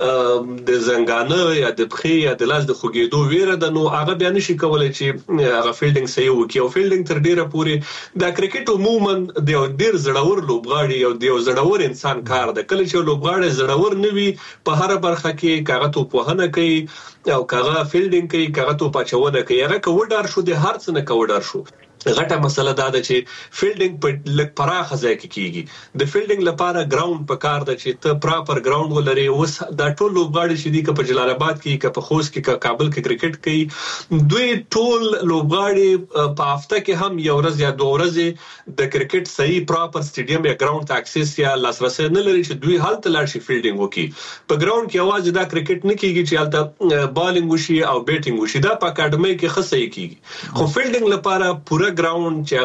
د زنګانه یا د بخي یا د لاس د خوګېدو ویره د نو هغه بیان شي کولای چې هغه فیلډینګ صحیح وکړي او فیلډینګ تر ډیره پورې د کرکټ عموما د ډیر زړور لوبغاړي او د زړور انسان کار ده کله چې لوبغاړي زړور نه وي په هر برخه کې کاغه تو په کوي او کاغه فیلډینګ کوي کاغه تو پچونه کوي هغه کوډار شو د هر څه نه کوډار شو غټه مسله دا ده چې فیلډینګ په لک پراخه ځای کې کیږي د فیلډینګ لپاره ګراوند په کار ده چې ته پراپر ګراوند ولري اوس دا ټول لوبغاړي چې دي که په جلال آباد کې که په خوست کې که کابل کې کرکټ کوي دوی ټول لوبغاړي په هفته کې هم یو ورځ یا دوه ورځې د کرکټ صحیح پراپر سټیډیم یا ګراوند ته اکسس یا لاسرسي نه لري چې دوی هلته لاړ شي فیلډینګ وکړي په ګراوند کې اواز دا کرکټ نه کیږي چې هلته بالینګ وشي او بیټینګ وشي دا په اکیډمي کې خصه کیږي خو فیلډینګ لپاره پورا ګراوند چې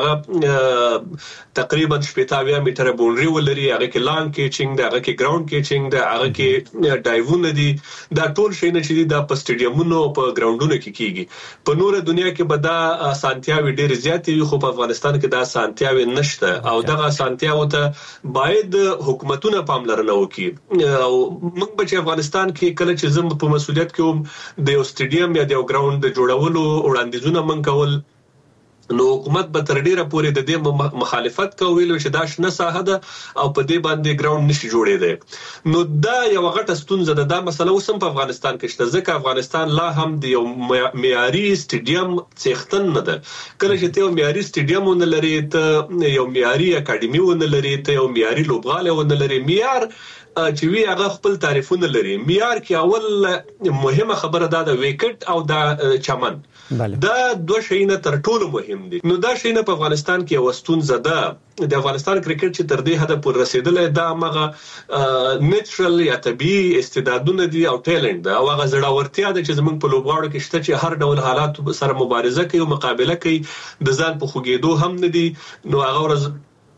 هغه تقریبا 70 میټر باونډري ولري هغه کې لانګ کیچینګ دا هغه کې ګراوند کیچینګ دا هغه کې ډایوونه دي دا ټول شي نه چې دا په سټیډیمونو په ګراوندونو کې کیږي په نور دنیا کې به دا سانتیاوي ډېر زیات وي خو په افغانستان کې دا سانتیاوي نشته او دغه سانتیاو ته باید حکومتونه پاملرنه وکړي او موږ به چې افغانستان کې کله چې زم په مسولیت کې د یو سټیډیم یا د یو ګراوند د جوړولو وړاندیزونه من کول نو حکومت به تر ډیره پورې د دې مخالفت کوي چې دا شنه ساحه ده او په دې باندې ګراوند نشي جوړېدی نو دا یو غټه ستونزه ده دا مسله اوس هم په افغانستان کې شته ځکه افغانستان لا هم د یو معیاري سټیډیم څښتن نه ده کله چې ته یو معیاري سټیډیم ونه لري ته یو معیاري اکیډمي ونه لري ته یو معیاري لوبغالی ونه لري معیار چې وی هغه خپل تعریفونه لري معیار کې اول مهمه خبره ده ویکټ او د چمن دا دوه شیونه تر ټولو مهم دي نو دا شیونه په افغانستان کې وستون زده د افغانستان کرکټ چې تر دې حد پورې رسیدلې دا مغه نیچرل یا طبيعي استعدادونه دي او ټیلنت دا او هغه زړورتیا ده چې زمونږ په لوبغاړو کې شته چې هر ډول حالات سره مبارزه کوي او مقابله کوي د ځان په خوګېدو هم نه دي نو هغه ورځ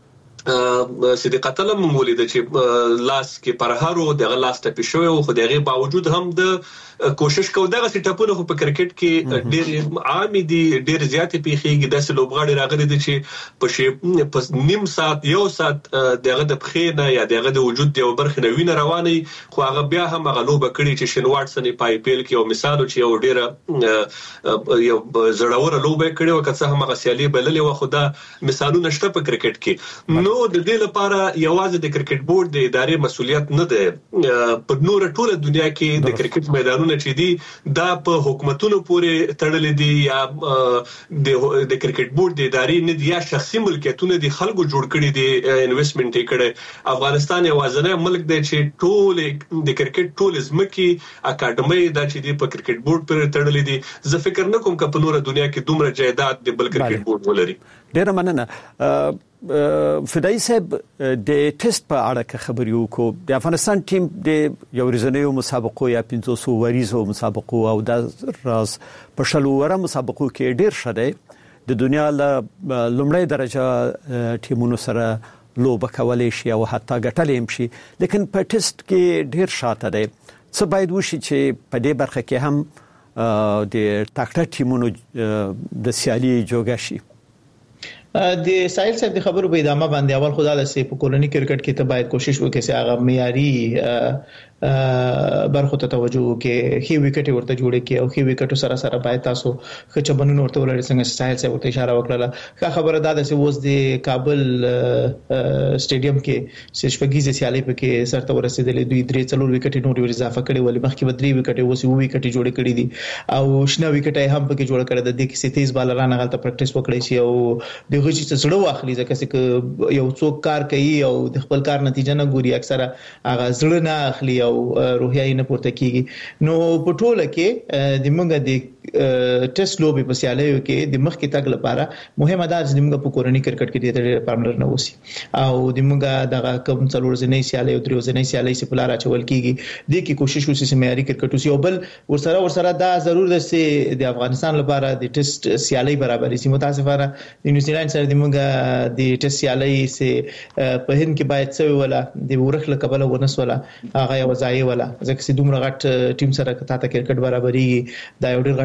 صدقاتله مولید چې لاس کې پرهارو دغه لاس ته پښوي او خو دغه باوجود هم د کوشش کوي دغه سټاپونه په کرکټ کې ډېر عام دي ډېر زیات پیخيږي د لوبغاړي راغلي دي چې په نیم ساعت یو ساعت دغه د پخینه یا دغه د وجود دی برخه نوینه رواني خو هغه بیا هم غلوبه کړي چې شین واټسن په پی ایل کې او مثال چې یو ډېر یو زړور لوبه کړي او که هم غسیالي بللې و خدا مثالونه شته په کرکټ کې نو د دې لپاره یوازې د کرکټ بورډ د ادارې مسولیت نه ده په نور ټوله دنیا کې د کرکټ میدانونو چې دي دا په حکومتونو پورې تړلې دي یا د کرکټ بورډ د ادارې نه دي یا شخصي ملکیتونه دي خلکو جوړ کړي دي انویسټمنټ یې کړي افغانستان یوازینی ملک دی چې ټول د کرکټ ټول ځمکې اکیډمي دا چې دی په کرکټ بورډ پورې تړلې دي زه فکر نه کوم چې په نور دنیا کې دومره جایداد د بل کرکټ بورډ ولري ډېر مننه فدای صاحب د ټیسټ په اړه کې خبرې وکړو د افغانستان ټیم د یو ورځنیو مسابقو یا 500 وریزو مسابقو او د راز په شلوره مسابقو کې ډېر شته د دنیا لومړی درجه ټیمونو سره لوبه کولای شي او حتی ګټلې هم شي لیکن په ټیسټ کې ډېر شاته دی څه باید وشي چې په دې برخه کې هم د تکړه ټیمونو د سیالي جوړه شي د سایل صاحب د خبرو په ادامه باندې اول خدای له سي په کولونی کرکټ کې ته باید کوشش وکړي چې هغه معیاري برخو ته توجه وکړي هي وکټ ورته جوړه کې او هي وکټ سره سره باید تاسو خچبنونو ورته ولري څنګه سایل صاحب ورته اشاره وکړه ښه خبره ده چې اوس د کابل سټیډیم کې شپږیزه سیالي پکې سرته ورسېدلې دوی درې څلور وکټ نور ور اضافه کړي ولې مخکې به درې وکټ اوس یو وکټ جوړ کړي دي او شنه وکټ هم پکې جوړ کړي د دې کې 33 بالران غلطه پریکټیس وکړي شي او د غوږی څه سره واخلي ځکه چې یو څوک کار کوي او د خپل کار نتیجه نه ګوري اکثره هغه زړه نه اخلي او روحیه نه پورته کیږي نو په ټوله کې د موږ د ټیسټ لوبي په سیالیو کې د مخ کې تګ لپاره مهمه ده چې موږ په کورنۍ کرکټ کې د پاملرنه وسی او د موږ دغه کوم څلور ځنې سیالي او درو ځنې سیالي چې پلار اچول کیږي د کې کوشش وسی چې معیاري کرکټ وسی او بل ورسره دا ضرور ده چې د افغانستان لپاره د ټیسټ سیالي برابرې سي متاسفانه د نیوزیلند سره د موږ د ټیسټ سیالي سه په هند کې باید څه ولا د ورخ له قبل ونس ولا هغه وځای ولا ځکه چې دومره غټ ټیم سره کته کرکټ برابرۍ دا یو ډېر غټ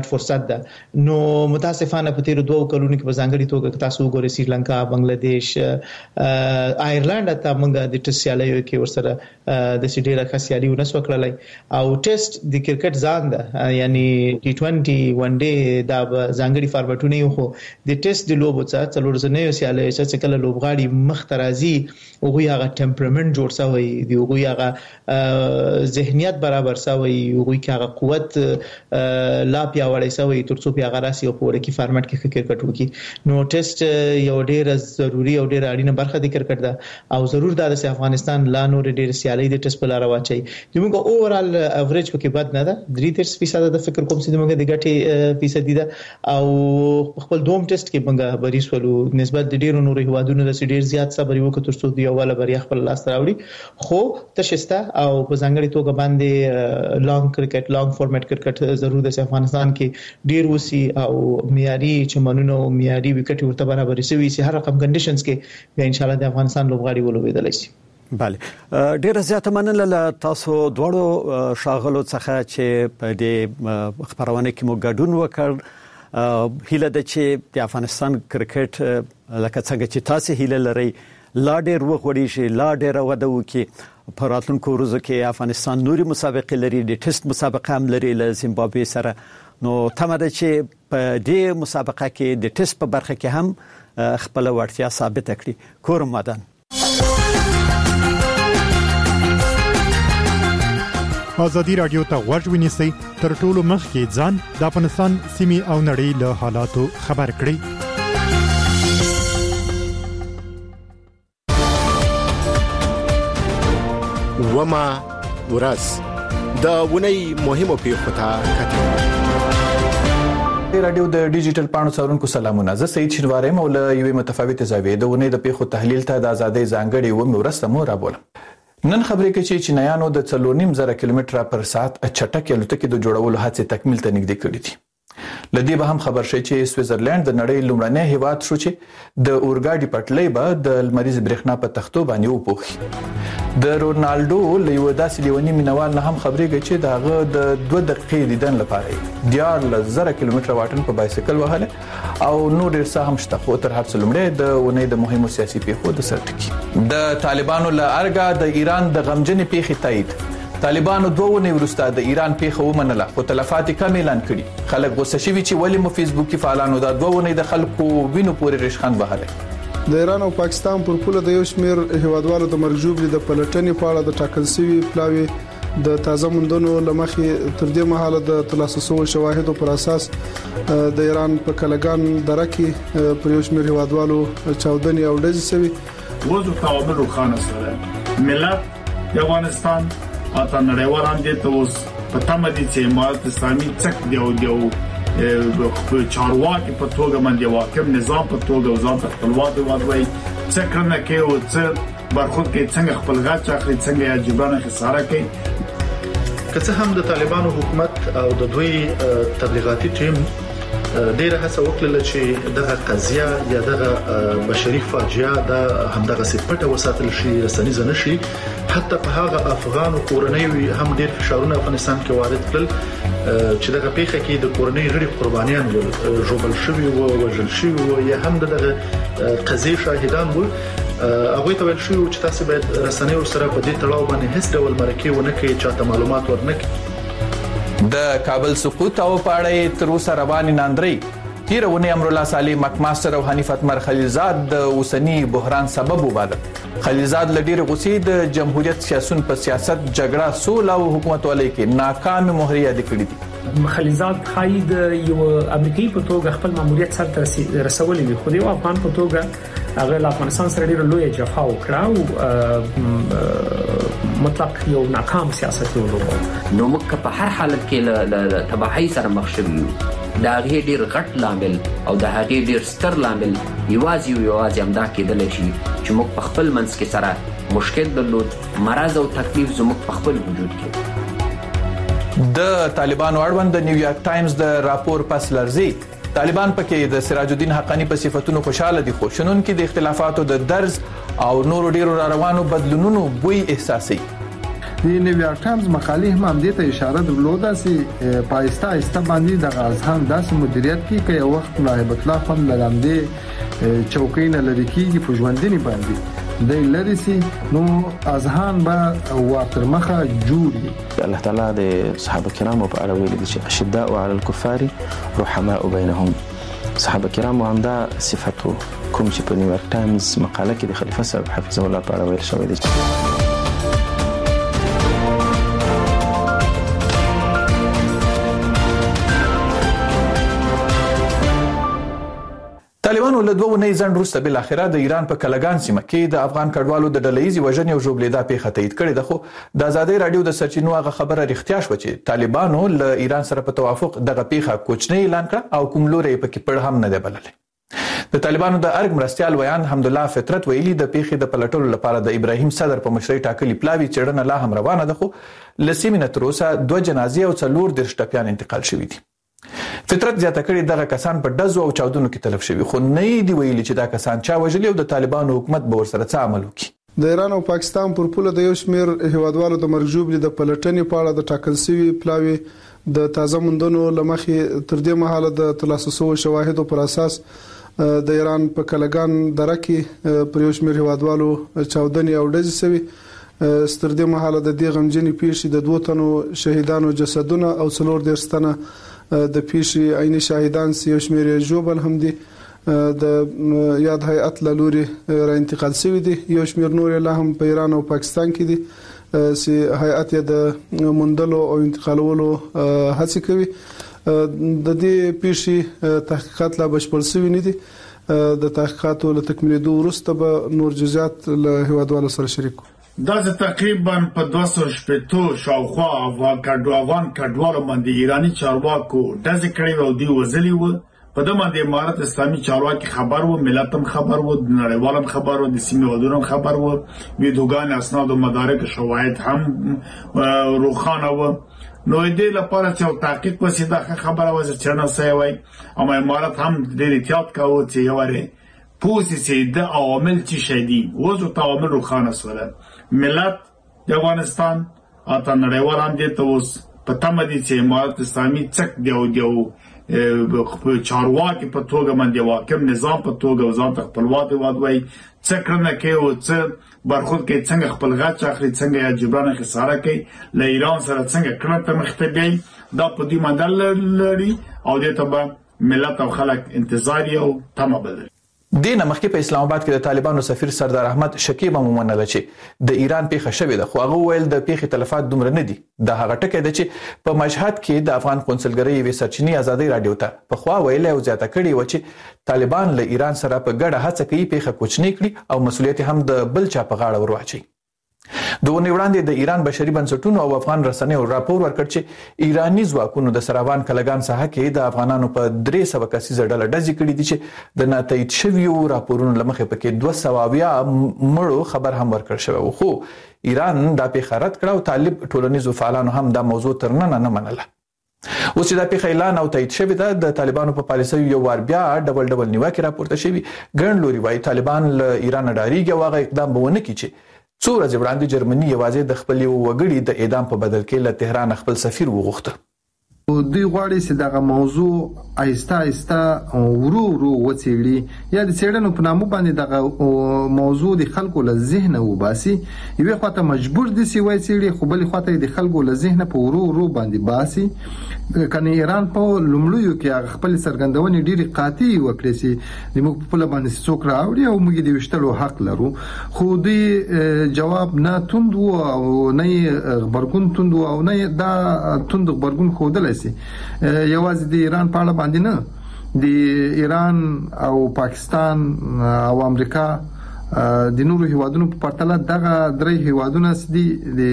فرصت ده. نو متاسفانه په تیر 2 کلونو کې په ځانګړي توګه تاسو وګورئ سریلانکا، بنگلاديش، آیرلند ته موږ د ټیسټ سیالیو کې ورسره د سیډیره خاصیالي ونسو کړلای او ټیسټ د کرکټ ځان ده، یعنی T20 ون ډے دا ځانګړي فارمټونه یو، خو د ټیسټ د لوبو څخه څلور ځنې سیالیو چې کله لوبغاړي مخترازي او هغه ټمپرامنت جوړ شوی دی، او هغه ذهنیت برابر شوی، او هغه قوت لا پیاوړی شوی ترڅو هغه راسي او په ورکی فارمټ کې کرکټ وکړي. نو ټیسټ یو ډیر ضروری او ډیر اړینه برخه د کرکټ ده او ضرور دا د افغانستان لا نور ډیر سیالي د ټیسټ په لار واچي. موږ اوورال اوریج کې بد نه ده، 3% د فکر کوم چې موږ د ګټي فیصد ده او خپل دوم ټیسټ کې موږ بریس ولو نسبت د ډیرو نورو هوادونو د ډیر زیات صبر وکړو ترڅو دی اوله بریا خپل لاس راوړي. خو تشسته او په ځانګړي توګه باندې لانګ کرکټ، لانګ فارمټ کرکټ ضرور د افغانستان کې ډیر وسی او معیاري چمنونو معیاري وکټ ورته برابر شي چې هر رقم کنډیشنز کې بیا ان شاء الله د افغانستان لوبغاړي ولوبېدل شي. بله، ډیر زیات مننه تاسو دواړو شاغلو څخه چې په دې خبرونه کې مو ګډون وکړ. هیله ده چې د افغانستان کرکټ لکه څنګه چې تاسو هیله لرئ لا ډیر وغوړي شي، لا ډیر وده وکړي. په راتلونکو ورځو کې افغانستان نوري مسابقې لري، د ټیسټ مسابقه هم لري له زیمبابوې سره. نو تمه ده چې په دې مسابقه کې د ټیسټ په برخه کې هم خپل وړتیا ثابت کړي. کورم مدن. ازادي رادیو ته غوږ ونیسئ، تر ټولو مخکې ځان د افغانستان سیمې او نړۍ له حالاتو خبر کړئ. وما ورځ د ونی مهمو پیښو ته کتل. رادیو د ډیجیټل پاڼو څارونکو سلامونه. زه سید شینواری مولا یوې متفاوته زاویې د ونی د پیښو تحلیل ته د ازادۍ ځانګړي و مورسته مو را بولم. نن خبرې کوي چې چینایانو د 4.5 کیلومتر پر ساعت چټکې الوتکې د جوړولو هڅې تکمیل ته نږدې کړې دي. لدی به هم خبر شي چې سویټزرلند د نړۍ لومړنی هیواد شو چې د اورګاډي پټلۍ به د لمریز برېښنا په تختو باندې وپوښي. د رونالډو له یو داسې لیونی مینوال نه هم خبرې کوي چې داغه د 2 دقیقې دیدن لپاره 1000 کیلومتر واټن په بایسکل وهله او نور ډیر څه هم شته. خو تر هر څه لومړی د ونې د مهمو سیاسي پیښو د سرټکی د طالبانو له ارګه د ایران د غمجنې پیښې تایید. طالبانو 2 ونې ورسته د ایران پیښه ومنله خو تلفات کم اعلان کړي. خلک غوسه شوي چې ولی مو فیسبوکي فعالانو دا 2 ونې د خلکو وینو پورې رشخند بهاله. د ایران او پاکستان پر پوله د یو شمیر هیوادوالو د مرجوب د پلټنې په اړه د ټاکل شوی پلاوی د تازه موندنو لمخې تر دې مهاله د تلاسسو شواهدو پر اساس د ایران په کلګان دره کې پر یو شمیر هیوادوالو چاودنې او ډزې شوي. وځو تعامل روخانه سره ملت د افغانستان اته نړیوالان دي ته اوس په تمه دي چې امارات اسلامي څک دیو په چارواکي په توګه باندې واکم نظام په توګه وزارت خپلواک وادوي څنګه نه کې او څه برخود کې څنګه خپل غاټ اخلي څنګه یا جبران خساره کوي. که څه هم د طالبانو حکومت او د دوی تبلیغاتي ټیم ډیره هڅه وکړه چې دغه قضیه یا دغه بشري فاجعه د همدغه سپټه وساتل شي، رسنیز نه شي. حتی په هغه افغان کورنۍ هم ډیر فشارونه افغانستان کې وارد کړل چې دغه پیښه کې د کورنۍ غړي قربانيان ول، جوړل شوی او وژل شوی او یا هم دغه قضیه شاهدان ول. هغه ته ویل شو چې تاسو باید رسنۍ سره په دې تړاو باندې هیڅ ډول مرکه ونه کوي، چاته معلومات ورنکړي. د کابل سقوط او پاړې تر اوسه رواني ناندري. تیرونه امرالله صالح مکماستر او حنیفت مر خلیلزاد د اوسنی بحران سبب وباله. خلیلزاد لډیر غوسې د جمهوریت سیاسون په سیاست جګړه سول او حکومت ولې کې ناکام مهریه د کړې دي. خلیلزاد خاید یو امریکایي په توګه خپل ماموریت سره رسولې وي، خو د افغان په توګه هغه افغانستان سره ډیر لوی جفا وکړه او مطلق یو ناکام سیاست ولرو. نو موږ په هر حالت کې له تباہي سره مخ شوو. دا هغه ډیر غټ لامل او دا هغه ډیر ستر لامل یوازې همدا کېدل شي چې موږ په خپل منځ کې سره مشکل درلود، مرز او تکلیف زموږ په خپل وجود کې. د طالبانو اړوند د نیویارک ټایمز د راپور پس لرزي. طالبان پکې د سراج الدین حقانی په صفاتونو خوشاله دي، خو شنن کې د اختلافاتو د درز او نورو ډیرو روانو بدلونونو بوی احساسي. د نیویارک ټایمز مقالې هم دې ته اشاره درلوده چې پایسته آیسته باندې د اذهان داسې مدیریت کې کې یو وخت ملاحظت الله خپل لامدې چوکۍ نه لري کېږي په ژوندنی باندې د لری سي نو اذهان به واتر مخه جوړي. الله تعالی د صحابه کرامو په اړه ویلي چې اشداء علی الكفار رحماء بینهم. صحابه کرامو هم دا صفاتو کوم چې په نیویارک ټایمز مقاله کې د خلیفہ صاحب حفظه الله په اړه ویل شوی دی. طالبانو له 2 ونې ځنډ وروسته بل اخره د ایران په کلګان سیمه کې د افغان کډوالو د ډلهیزي وژنې او ژوبلیدا پیښه تایید کړې ده، خو د آزادۍ رادیو د سرچینو هغه خبره رښتیا شوه چې طالبانو له ایران سره په توافق دغه پیښه کوچنی اعلان کړ او کوم لوري پکې پړ هم نه دی بللې. د طالبانو د ارګ مرستيال ویان حمدالله فطرت ویلي د پیښې د پلټلو لپاره د ابراهیم صدر په مشرۍ ټاکلي پلاوی چړنه لا هم روانه ده، خو لسیمینه تر اوسه 2 جنازې او 4 ټپيان انتقال شوي دي. فطرت زیاته کړي دغه کسان په ډزو او چاودنو کې تلف شوي، خو نه دی ویلي چې دا کسان چا وژلي او د طالبانو حکومت به ورسره څه عمل وکړي. د ایران او پاکستان پر پوله د یو شمېر هیوادوالو د مرګ ژوبلې د پلټنې په اړه د ټاکل شوی پلاوی د تازه موندنو لمخې تر دې مهاله د ترلاسه شویو شواهدو پر اساس د ایران په کلګان دره کې پر یو شمېر هیوادوالو چاودنې او ډزې شوي. ستر دې مهاله د دې غمجنې پیښې د 2 تنو شهیدانو جسدونه او 4 تنه د پیښې عیني شاهدان یو شمېر جوبل هم دي د یاد هیئت لوري را انتقال شوی دي. یو شمېر نور لا هم په ایران او پاکستان کې دي چې هیئت د موندلو او انتقالولو هڅه کوي. د دې پیښې تحقیقات لا بشپړ شوی نه دي. د تحقیقاتو له تکمیلېدو وروسته به نور جزئیات له هیوادوالو سره شریکو. دا تقریبا په 200 شاوخوا افغان کډوالو باندې ایرانی چارواکو داسې کړي او دی وزلي و په دمه د امارات اسلامي چارواکي خبر و، ملتم خبر و، نړیوالم خبر و، د سیمې ودونم خبر و، ویډیوګان اسناد او مدارک شواهد هم روخانه و. نو دې لپاره چې تحقیق وسیده خبره وځي چې نه سوي وای او امارات هم د احتیاط کاوه چې یواره پوسې د عوامل چې شدي وځو تعامل روخانه سره ملت د افغانستان اته نړیوال هم دې ته اوس په تمه دي چې امارات اسلامي څک دیو چارواکي په توګه باندې واکم نظام په توګه وزارت خپلواک وادوي څکرنه کې او څه برخود کې څنګه خپل غاټ اخلي څنګه یا جبران خساره کوي له ایران سره څنګه کړه ته مختبي دا په دې مدل لري او دې ته ملت او خلک انتظار یو تمه بدل. دینه مخکې په اسلام آباد کې د طالبانو سفیر سردار احمد شکیب مومنه چې د ایران پیښه شوې ده، خو هغه ویل د پیښې تلفات دومره نه دي. د هغه ټکی ده چې په مشهد کې د افغان قونسلګرۍ وی سرچینی آزادۍ رادیو ته په خوا ویل او زیاته کړي و چې طالبان له ایران سره په ګډه هڅه کوي پیښه کوچنی کړي او مسولیت هم د بل چا په غاړه ورواچي. دوه وړاندې د ایران بشري بنسټونو او افغان رسنیو راپور ورکړ چې ایرانی ځواکونو د سراوان کلګان ساحه کې د افغانانو په 300 کسیزه ډله ډزې کړې دي چې د ناتایید شویو راپورونو لمخې پکې 200 مړو خبر هم ورکړ شوی، خو ایران دا پیښه رد کړه او طالب ټولنیزو فعالانو هم دا موضوع تر نن نه منله. اوس چې دا پیښه اعلان او تایید شوی ده د طالبانو په پالیسۍ یو وار بیا ډبل نیوکه راپورته شوی. ګڼ لوري وايي طالبان له ایران ډاریږي او هغه اقدام به ونه کړي چې څو ورځې وړاندې جرمني یوازې د خپل وګړي د اعدام په بدل کې له تهران خپل سفیر وغوښته. دوی غواړي چې دغه موضوع آیسته ورو وڅېړي یا د څېړنو په نامه باندې دغه موضوع د خلکو له ذهنه وباسي. یوه خواته مجبور دي چې وای څېړي، خو بل خواته د خلکو له ذهنه په ورو باندې باسي. کنه ایران په لومړیو کې خپل سرګندونې ډېری قاطع وکړي چې د موږ په باندې څوک راوړي او موږ د وشتلو حق لرو، خو دوی جواب نه توند او نه خبرګون توند او نه دا توند خبرګون خودلای یوازې د ایران په اړه باندې نه، د ایران او پاکستان او امریکا د نورو هیوادونو په پرتله دغه درې هیوادونه دي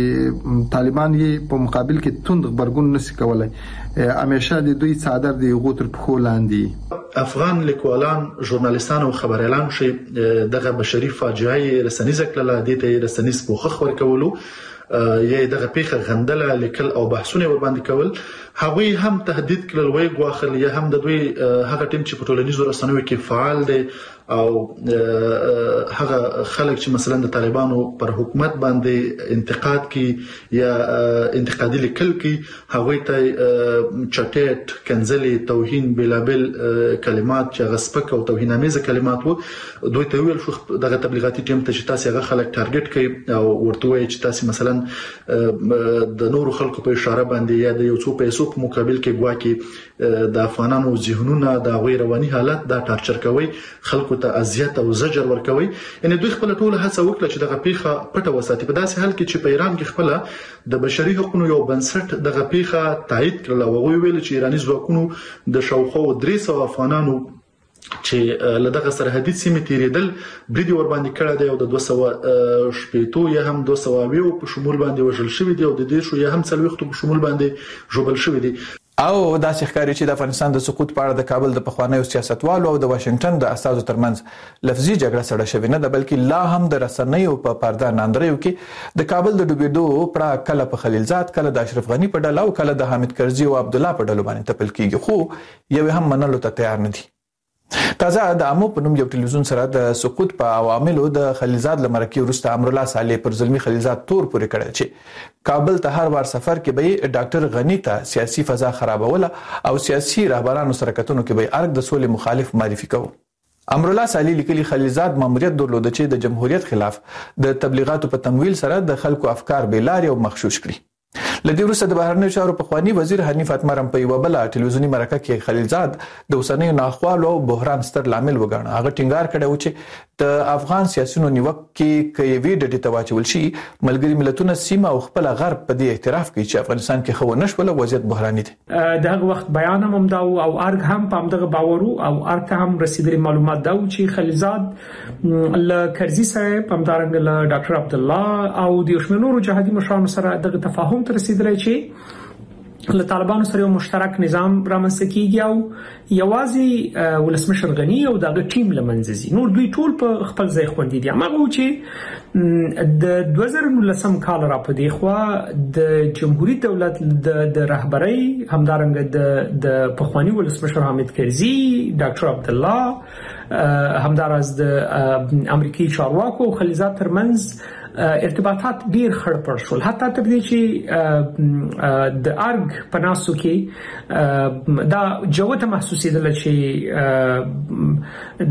د طالبان یې په مقابل کې توند خبرګون نشي کولای. همیشه د دوی صادر دی غوتر په خولاندې افغان لیکوالان ژورنالیستان او خبريالان شي دغه بشري فاجعه رسنیزه کړه د دې رسنیز پوخه خبر کولو یې دغه پیښه غندله لیکل او بحثونه ور باندې کول هغوی هم تهدید کړل وای غواخل یا هم د دوی هغه ټیم چې په ټولنیزو رسنیو کې فعال دي او هغه خلک چې مثلا د طالبانو پر حکومت باندې انتقاد کوي یا انتقادي لیکل کوي هغوی ته چټیټ کنځلي توهین بلابل کلمات چې غسپک او توهینامیز کلمات وو دوی ته ویل شو دغه تبلیغاتي ټیم ته چې تاسو هغه خلک ټارګټ کوي او ورته وایي چې تاسو مثلا د نورو خلکو په اشاره باندې یا د یو څو پیسو په مقابل کې ګواکي د افغانانو ذهنونه د غیر رواني حالت دا ټارچر کوي خلکو ته اذیت او زجر ورکوي یعنی دوی خپل ټول هڅه وکړه چې دغه پیښه پټه وساتي په داسې حال کې چې په ایران کې خپل د بشري حقوقو یو بنسټ دغه پیښه تایید کړل او ویل چې ایرانی ځواکونو د شاوخوا 300 افغانانو چې لدغه سرحدي سیمې تیریدل بریدي ور باندې کړه دی او د 200 شپېتو یا هم 200 په شمول باندې وژل شوی دی او د دې شو یا هم 40 په شمول باندې جوړل شوی دی او دا ښکاري چې د افغانستان د سقوط په اړه د کابل د پخوانیو سیاستوالو او د واشنگټن د استازو ترمنځ لفظي جګړه سره شوې نه ده بلکې لا هم د رسنیو په پرده ناندریو کې د کابل د ډوبېدو پړه کله په خلیلزاد کله د اشرف غنی په ډله او کله د حامد کرزي او عبد الله په ډله باندې تپل کیږي خو یو هم منلو ته تیار نه دي تازه د امو په نوم یو ټلویزیون سره د سقوط په عواملو د خلیلزاد لمرکی وروسته امرالله صالح پر زلمی خلیلزاد تور پورې کړی چې کابل ته هر وار سفر کې به ډاکټر غنی ته سیاسي فضا خرابوله او سیاسي رهبرانو سره کتنو کې به ارګ د سولې مخالف معرفي کوي امرالله صالح لیکلي خلیلزاد ماموریت درلود چې د جمهوریت خلاف د تبلیغاتو په تمویل سره د خلکو افکار بیلاري او مغشوش کړي لدی وروسته د بهرنیو چارو پخوانی وزیر حنیف اتمرم په یو بل ټلویزیونی مرکه کې خلیلزاد د اوسنیو ناخوالو او بحران ستر لامل وګڼه هغه ټینګار کړی و چې د افغان سیاسيونو نیوک کې کوي ډډې ته واچول شي ملګری ملتونه سیمه او خپل غرب په دې اعتراف کوي چې افغانستان کې خو نشول وضعیت بحراني دي دغه وخت بیان هم دا او ارګ هم په دغه باورو او ارګ هم رسیدلي معلومات دا چې خلیلزاد ل کرزي سره په مدارنګ ل ډاکټر عبد الله او د یشمنورو جهادي مشرانو سره دغه تفاهم تر رسیدلی چې له طالبانو سره یو مشترک نظام رامنځته کیږي او یوازې ولسمشر غنی او دغه ټیم لمنځي نور دوی ټول په خپل ځای خوندي دي هغه چې د 2019 کال را پدې خو د جمهوریت دولت د رهبرۍ همدارنګ د پخوانی ولسمشر حامد کرزي ډاکټر عبد الله همدارز د امریکایي چارواکو خلیلزاد ترمنځ ارتباطات ډیر خړ پړ شول حتی تر دې چې د ارګ پناسو کې دا جوته محسوسیدل چې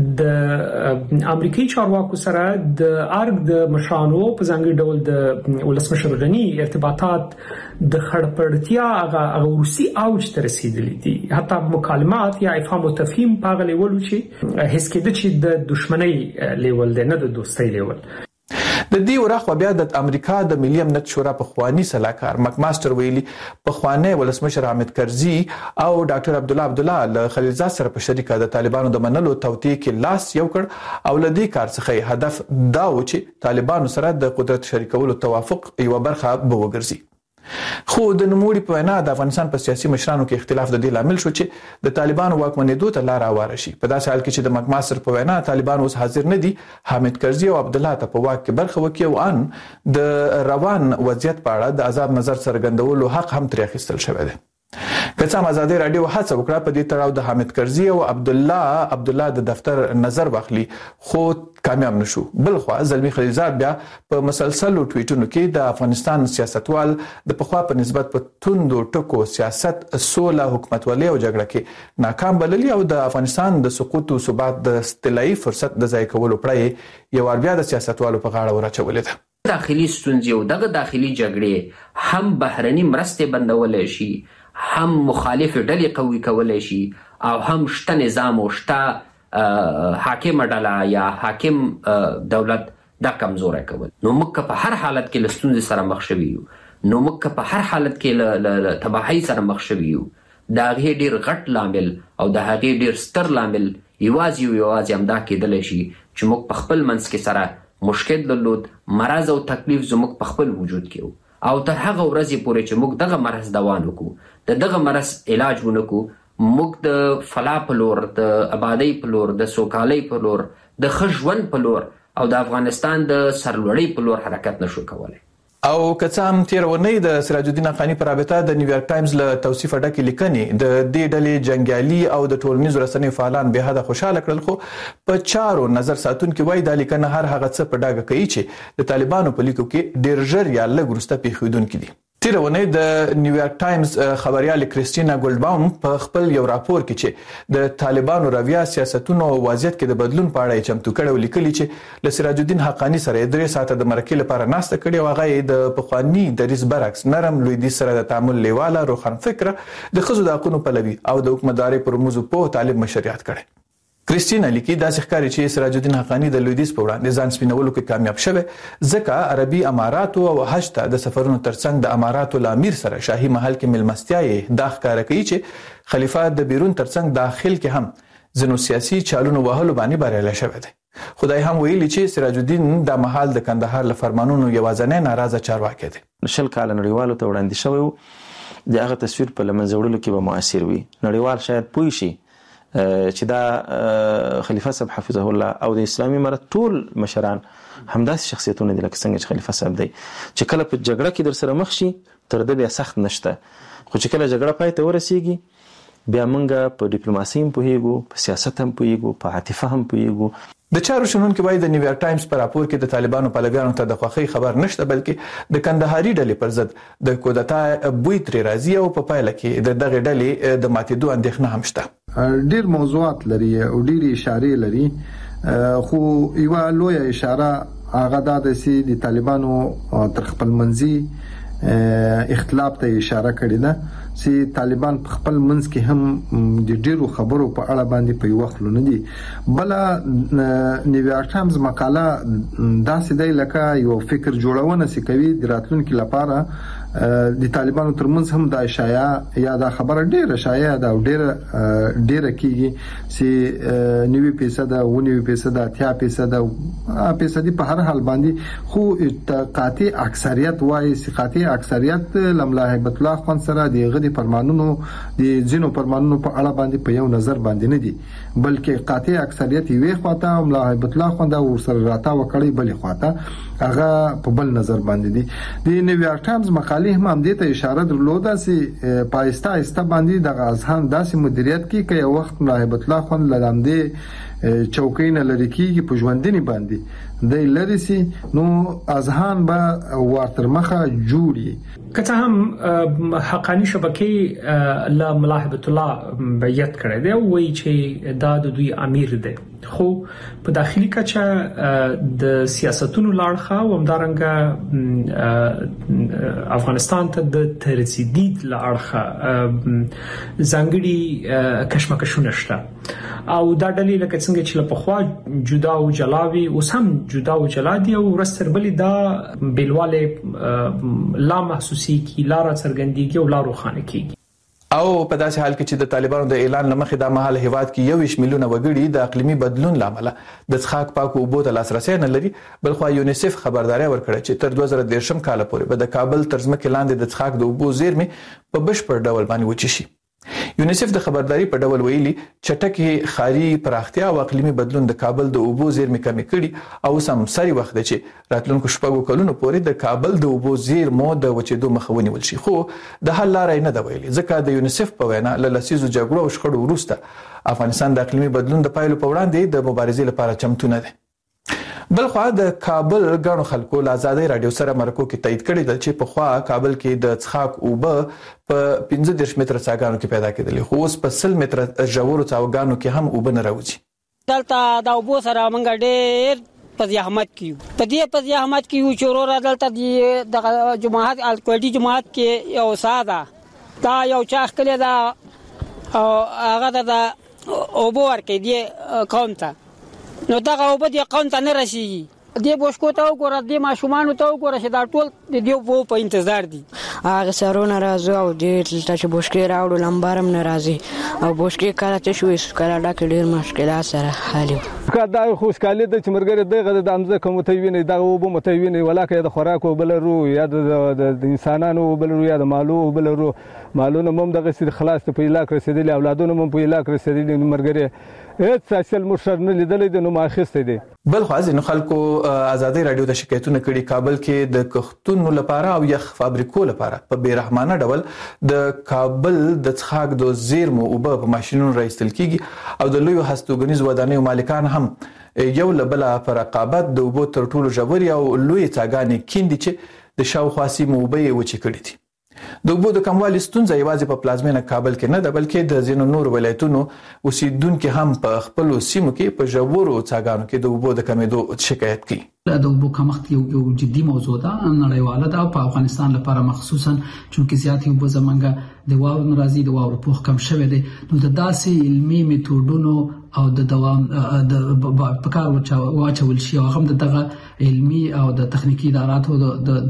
د امریکایي چارواکو سره د ارګ د مشرانو په ځانګړي ډول د ولسمشر غنی ارتباطات د خړ پړتیا هغه روسي اوج ته رسیدلي دي حتی مکالمات یا افهام او تفهیم په غلې ولو چې هیڅ کېد چې د دښمنۍ لیول دی نه د دوستۍ لیول د دې ورخ بیا د امریکا د ملي امنیت شورا په خواني سلاکار مک ماستر ویلي په خوانه ولسمشر حامد کرزي او ډاکټر عبد الله له خلیلزاد سره په شریکه د طالبانو د منلو توطئه کې لاس یو کړ او لدی کار څخه هدف دا و چې طالبانو سره د قدرت شریکولو توافق یو برخه به وګرځي خو د نوموړي په وینا د افغانستان په سیاسي مشرانو کې اختلاف د دې لامل شو چې د طالبانو واکمنېدو ته لار هواره شي په داسې حال کې چې د مک ماستر په وینا طالبان اوس حاضر نه دي حامد کرزي او عبد الله ته په واک کې برخه وکړي او ان د روان وضعیت په اړه د آزاد نظر څرګندولو حق هم ترې اخیستل شوی دی کڅام ازادي رادیو هڅه وکړه په دې تړاو د حامد کرزي او عبد الله د دفتر نظر واخلي خو کامیاب نشو بل خو زلمی خلیلزاد بیا په مسلسل ټویټونو کې د افغانستان سیاستوال د پخوا په نسبت په توندو ټکو سیاست سوله حکومتولي او جګړه کې ناکام بللی او د افغانستان د سقوط او ثبات د استلایي فرصت د ځای کولو پړې یو بیا د سیاستوالو په غاړه ورچولې ده داخلي ستونزې او دغه داخلي جګړې هم بهرني مرستې بندولې شي هم مخالف ډلې قوي کولای شي او هم شته نظام او شته حاکم ډله یا حاکم دولت دا کمزوري کول نو موږ په هر حالت کې لستونزې سره مخ شوي یو نو موږ په هر حالت کې ل تباہي سره مخ شوي یو دا غي ډیر غټ لامل او دا غي ډیر ستر لامل یوازې همدا کېدل شي چې موږ په خپل منځ کې سره مشکل درلود مرض او تکلیف زموږ په خپل وجود کې او تر هغه ورځې پورې چې موږ دغه مرض دوا وکړو دغه مرض علاج ونکړو موږ د فلاح په لور د آبادی په لور د سوکالۍ په لور د ښه ژوند په لور او د افغانستان د سرلوړۍ په لور حرکت نشو کولای او کڅام تیرونی د سراج الدین حقانی پر رابطه د نیویارک ټایمز له توصیف ډکه لیکنې د دې ډلې جنگیالي او د ټولنیزو رسنیو فعالان به حد خوشاله کړل خو په چارو نظر ساتونکو وایي د لیکنه هر هغه څه په ډاګه کوي چې د طالبانو په لیکو کې ډیر ژر یا لږ وروسته پیښیدونکي دي. تیرونی د نیویارک ټایمز خبريال کریستینا ګولډباوم په خپل یو راپور کې چې د طالبانو رویه سیاستونو او وضعیت کې د بدلون په اړه چمتو کړو لیکلي چې لسراج الدین حقانی سره 3 ساعته د مرکې لپاره ناسته کړې او هغه د پخوانی دریز برعکس نرم لویدي سره د تعامل لیواله روخن فکر د خزو د حقوقو پلوي او د حکومتداري پر موضوع په طالب مشریات کړي. کریستینا لیکي دا ښکاري چې سراج الدین حقانی د لویدیز په وړاندې ځان سپینولو کې کامیاب شوه ځکه عربي امارات او حج ته د سفرونو ترڅنګ د امارات الامیر سره شاهي محل کې ملمستیاي دا ښکار کوي چې خلیفہ د بیرون ترڅنګ داخل کې هم ځنو سیاسي چالونو وهلو باندې بریالی شوی دی. خدای هم ویلي چې سراج الدین د محل د کندهار لفرمانونو یوازنی ناراضه چارواکي دی. شل کال نړیوالو ته وړاندې شوی د هغه تصویر په لمنځه وړلو کې به مؤثر وي. نړیوال شاید پوه شي چې دا خلیفہ صاحب حفظه الله او د اسلامي امارت ټول مشران همداسې شخصیتونه دي لکه څنګه چې خلیفہ صاحب دی چې کله په جګړه کې در سره مخ شي تر دې بیا سخت نشته خو چې کله جګړه پای ته ورسیږي بیا موږ په ډیپلوماسي هم پوهیږو په سیاست هم پوهیږو په عاطفه هم پوهیږو. د چارو شنونکو وایي د نیویارک ټایمز په راپور کې د طالبانو پلویانو ته د خوښۍ خبر نشته بلکې د کندهاري ډلې پر ضد د کودتا بوی ترې راځي او په پایله کې د دغه ډلې د ماتېدو اندېښنه هم شته. ډیر موضوعات لري او ډیر اشاره لري خو یو لوی اشاره هغه د سي د طالبانو تر خپل منځي اختلاف ته اشاره کړې ده چې طالبان په خپل منځ کې هم د ډیرو خبرو په اړه باندې په یو خلونه دي. بل نیویارک ټایمز مقاله داسې دی لکه یو فکر جوړونه سي کوي د راتلونکو لپاره د طالبانو ترمنځ هم د اشاعه یا د خبره ډیره شایع ده او ډیره کیږي چې 90% او 90% 80% په هر حال باندې خو قاطع اکثریت وایي چې قاطع اکثریت لملا هیبت الله خان سره د غدي فرمانونو د زینو فرمانونو په اړه باندې په یو نظر باندې نه دي بلکې قاطع اکثریت یې خواته ملا هیبت الله خان دا ورسره راته وکړي بلې خواته هغه په بل نظر باندې دي. د نیویارک ټایمز مقاله هم دې ته اشاره درلوده چې پایسته ایسته باندې د غازهان داسې مدیریت کې کې یو وخت ملاحبت الله خان لاندې چوکین لری کېږي په ژوندنی باندې د لری سي نو اذهان به ورتر مخه جوړي کته هم حقانی شبکې لا ملاحبت الله بیعت کړی دی وایي چې دا د دوی امیر دی خو په داخلي کچه د سیاستونو لاړخه او همدارنګه افغانستان ته د ترسیدید لاړخه ځانګړي کشمکشونه شته او دا ډلې لکه څنګه چې په خوا جدا او جلاوي او سم جدا او جلادي او ورستربلې دا بیلواله لا محسوسي کی لار څرګندېږي او لارو خانه کیږي. او په داسې حال کې چې د طالبانو د اعلان لمخې د مهال هیواد کې 1 میلیونه وګړي د اقلیمي بدلون لامل د څښاک پاکو اوبو ته لاسرسي نه لري بلخو یونیسف خبرداري ورکړه چې تر 2013 کال پورې به د کابل ترځمکې لاندې د څښاک د اوبو زیرمې په بشپړ ډول باندې وچی شي. یونیسف د خبرداري په ډول ویلي چټکي خاري پراختیا او اقلیمي بدلون د کابل د اوبو زیرمې کمی کړي او سم سری وخت دی چې راتلونکو شپږو کلونو پورې د کابل د اوبو زیرمو د وچېدو مخه ونیول شي خو د حل لارې نه دی ویلي ځکه د یونیسف په وینا له لسیزو جګړو او شخړو وروسته افغانستان د اقلیمي بدلون د پایلو په وړاندې د مبارزې لپاره چمتو نه دی. بلخو د کابل غاڼو خلکو له آزادۍ رادیو سره مرکو کې تایید کړی دی چې په خوا کابل کې د څښاک اوبه په 15 متره څاګانو کې پیدا کېدلې خو اوس په 100 متره ژورو څاګانو کې هم اوبه نه راوځي. دلته د اوبو سره موږ ډېر په زحمت کې په زحمت کې یو چورور دلته د جماعت الکوټي جماعت کې یو ساده دا یو چاخ کړی دا او هغه د اوبو ورکې دی قوم ته نو دا اوبه دی قوم ته نه رسیږي دی بوشکو ته وګوره دی ماشومان ته وګوره چې دا ټول د دیو په انتظار دي هغه سرونه راځي او ډېر چې بوشکې راوړل لمبارم ناراضي او بوشکې کله ته شوې کله دا ډېر مشکلات سره حل کا دا خو سکالې د چمرګره دغه د امزه کوم ته ویني دا وبو متویني ولکه د خوراک او بلرو یا د انسانانو بلرو یا د مالو بلرو مالونه مم دغه سر خلاص ته په علاقې رسیدلی اولادونه مم په علاقې رسیدلی مرګره هیڅ اصل مرشد نه لیدلې د نو ماخسته دي. بل خو ځینو خلکو آزادۍ رادیو د شکایتونو کړي کابل کې د کښتونو محصولاتو لپاره او یخ فابریکو لپاره په بیرحمانه ډول د کابل د څښاک د زیرمو او په ماشينونو راایستل کیږي او د لوی هستوګنیز ودانیو مالکان هم یو لبل په رقابت د اوبو تر ټولو ژورې او لوی څاګانې کیندي چې د شاوخوا سیمو اوبه یې وچې کړي دي. د اوبو د کموالي ستونزه یوازې په پلازمینه کابل کې نه ده بلکې د ځینو نور ولایتونو اوسیدونکو هم په خپل سیمو کې په ژورو څاګانو کې د اوبو د کمیدو شکایت کوي. د اوبو کمښت یو جدي موضوع ده نړیواله ده او په افغانستان لپاره مخصوصا چې زیاتې اوبه زمونږ د واورو ناراضي د واورو پوښ کم شوی دی نو د داسې علمي میتودونو او د دوام د پکار واچول شي او هم دغه علمي او د تخنیکی اداراتو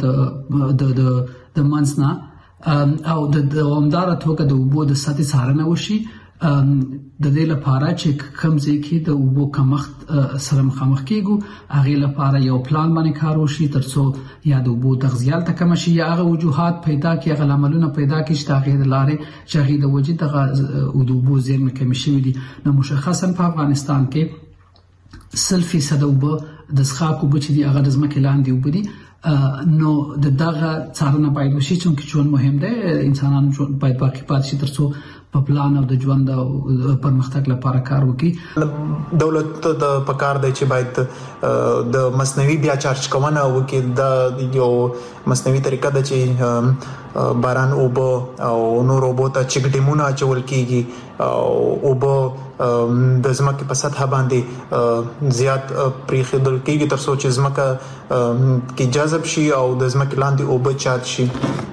د منځنه او د دوامدار توګه د اوبو د سطحي څارنه وشي د دې لپاره چې کوم ځای کې د اوبو کمښت سره مخامخ کیږو هغه لپاره یو پلان باندې کار وشي ترڅو یا د اوبو تغذیه تکم شي یا هغه وجوهات پیدا کړي هغه عملونه پیدا کړي چې هغه د لارې چې هغه د وجې د اوبو زیرمې کمی شوي دي. نو مشخصا په افغانستان کې 100% اوبه د څښاک اوبه چې دي هغه د ځمکې لاندې اوبه دي نو دغه څارنه باید وشي چې ژوند مهم دی انسانان باید باقی پاتې شي ترڅو په پلان او د ژوند او پرمختګ لپاره کار وکړي. دولت د پکار دی چې باید د مصنوعي بیا چارج کوونه وکړي د یو مصنوعي طریقه ده چې باران اوبه او نور اوبه ته چک ډیمونه اچول کیږي او اوبه د ځمکې په سطح باندې زیات پریښودل کیږي ترڅو چې ځمکه کې جذب شي او د ځمکې لاندې اوبه چارج شي.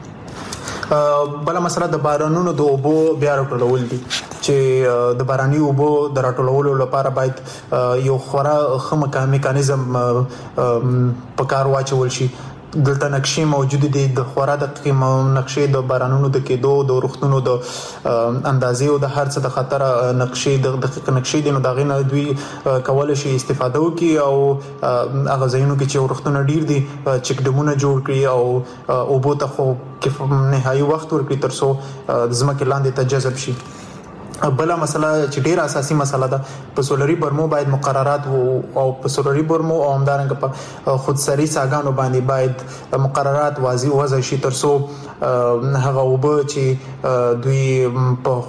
بل مسله د بارانونو د اوبو بیا راټولول دي چې د باراني اوبو د راټولولو لپاره باید یو خورا ښه میکانیزم په کار واچول شي. دلته نقشې موجود دي د خورا د نقشې د بارانونو د کېدو د روختونو د اندازې او د هر څه د خطر نقشې د دقیق نقشې دي نو دا غینه دوی کولای شي استفاده وکړي او هغه ځایونو کې چې روختونه ډیر دي چک ډیمونه جوړ کړي او اوبو ته خو نهایي وخت ورکړي ترڅو د ځمکې لاندې ته جذب شي. بل مسله چې ډیر اساسي مسله ده په سولري برمو باید مقررات او په سولري برمو او همدارنګه په خودسري څاګانو باندې باید مقررات واضح وضع شي ترڅو هغه اوبه چې دوی په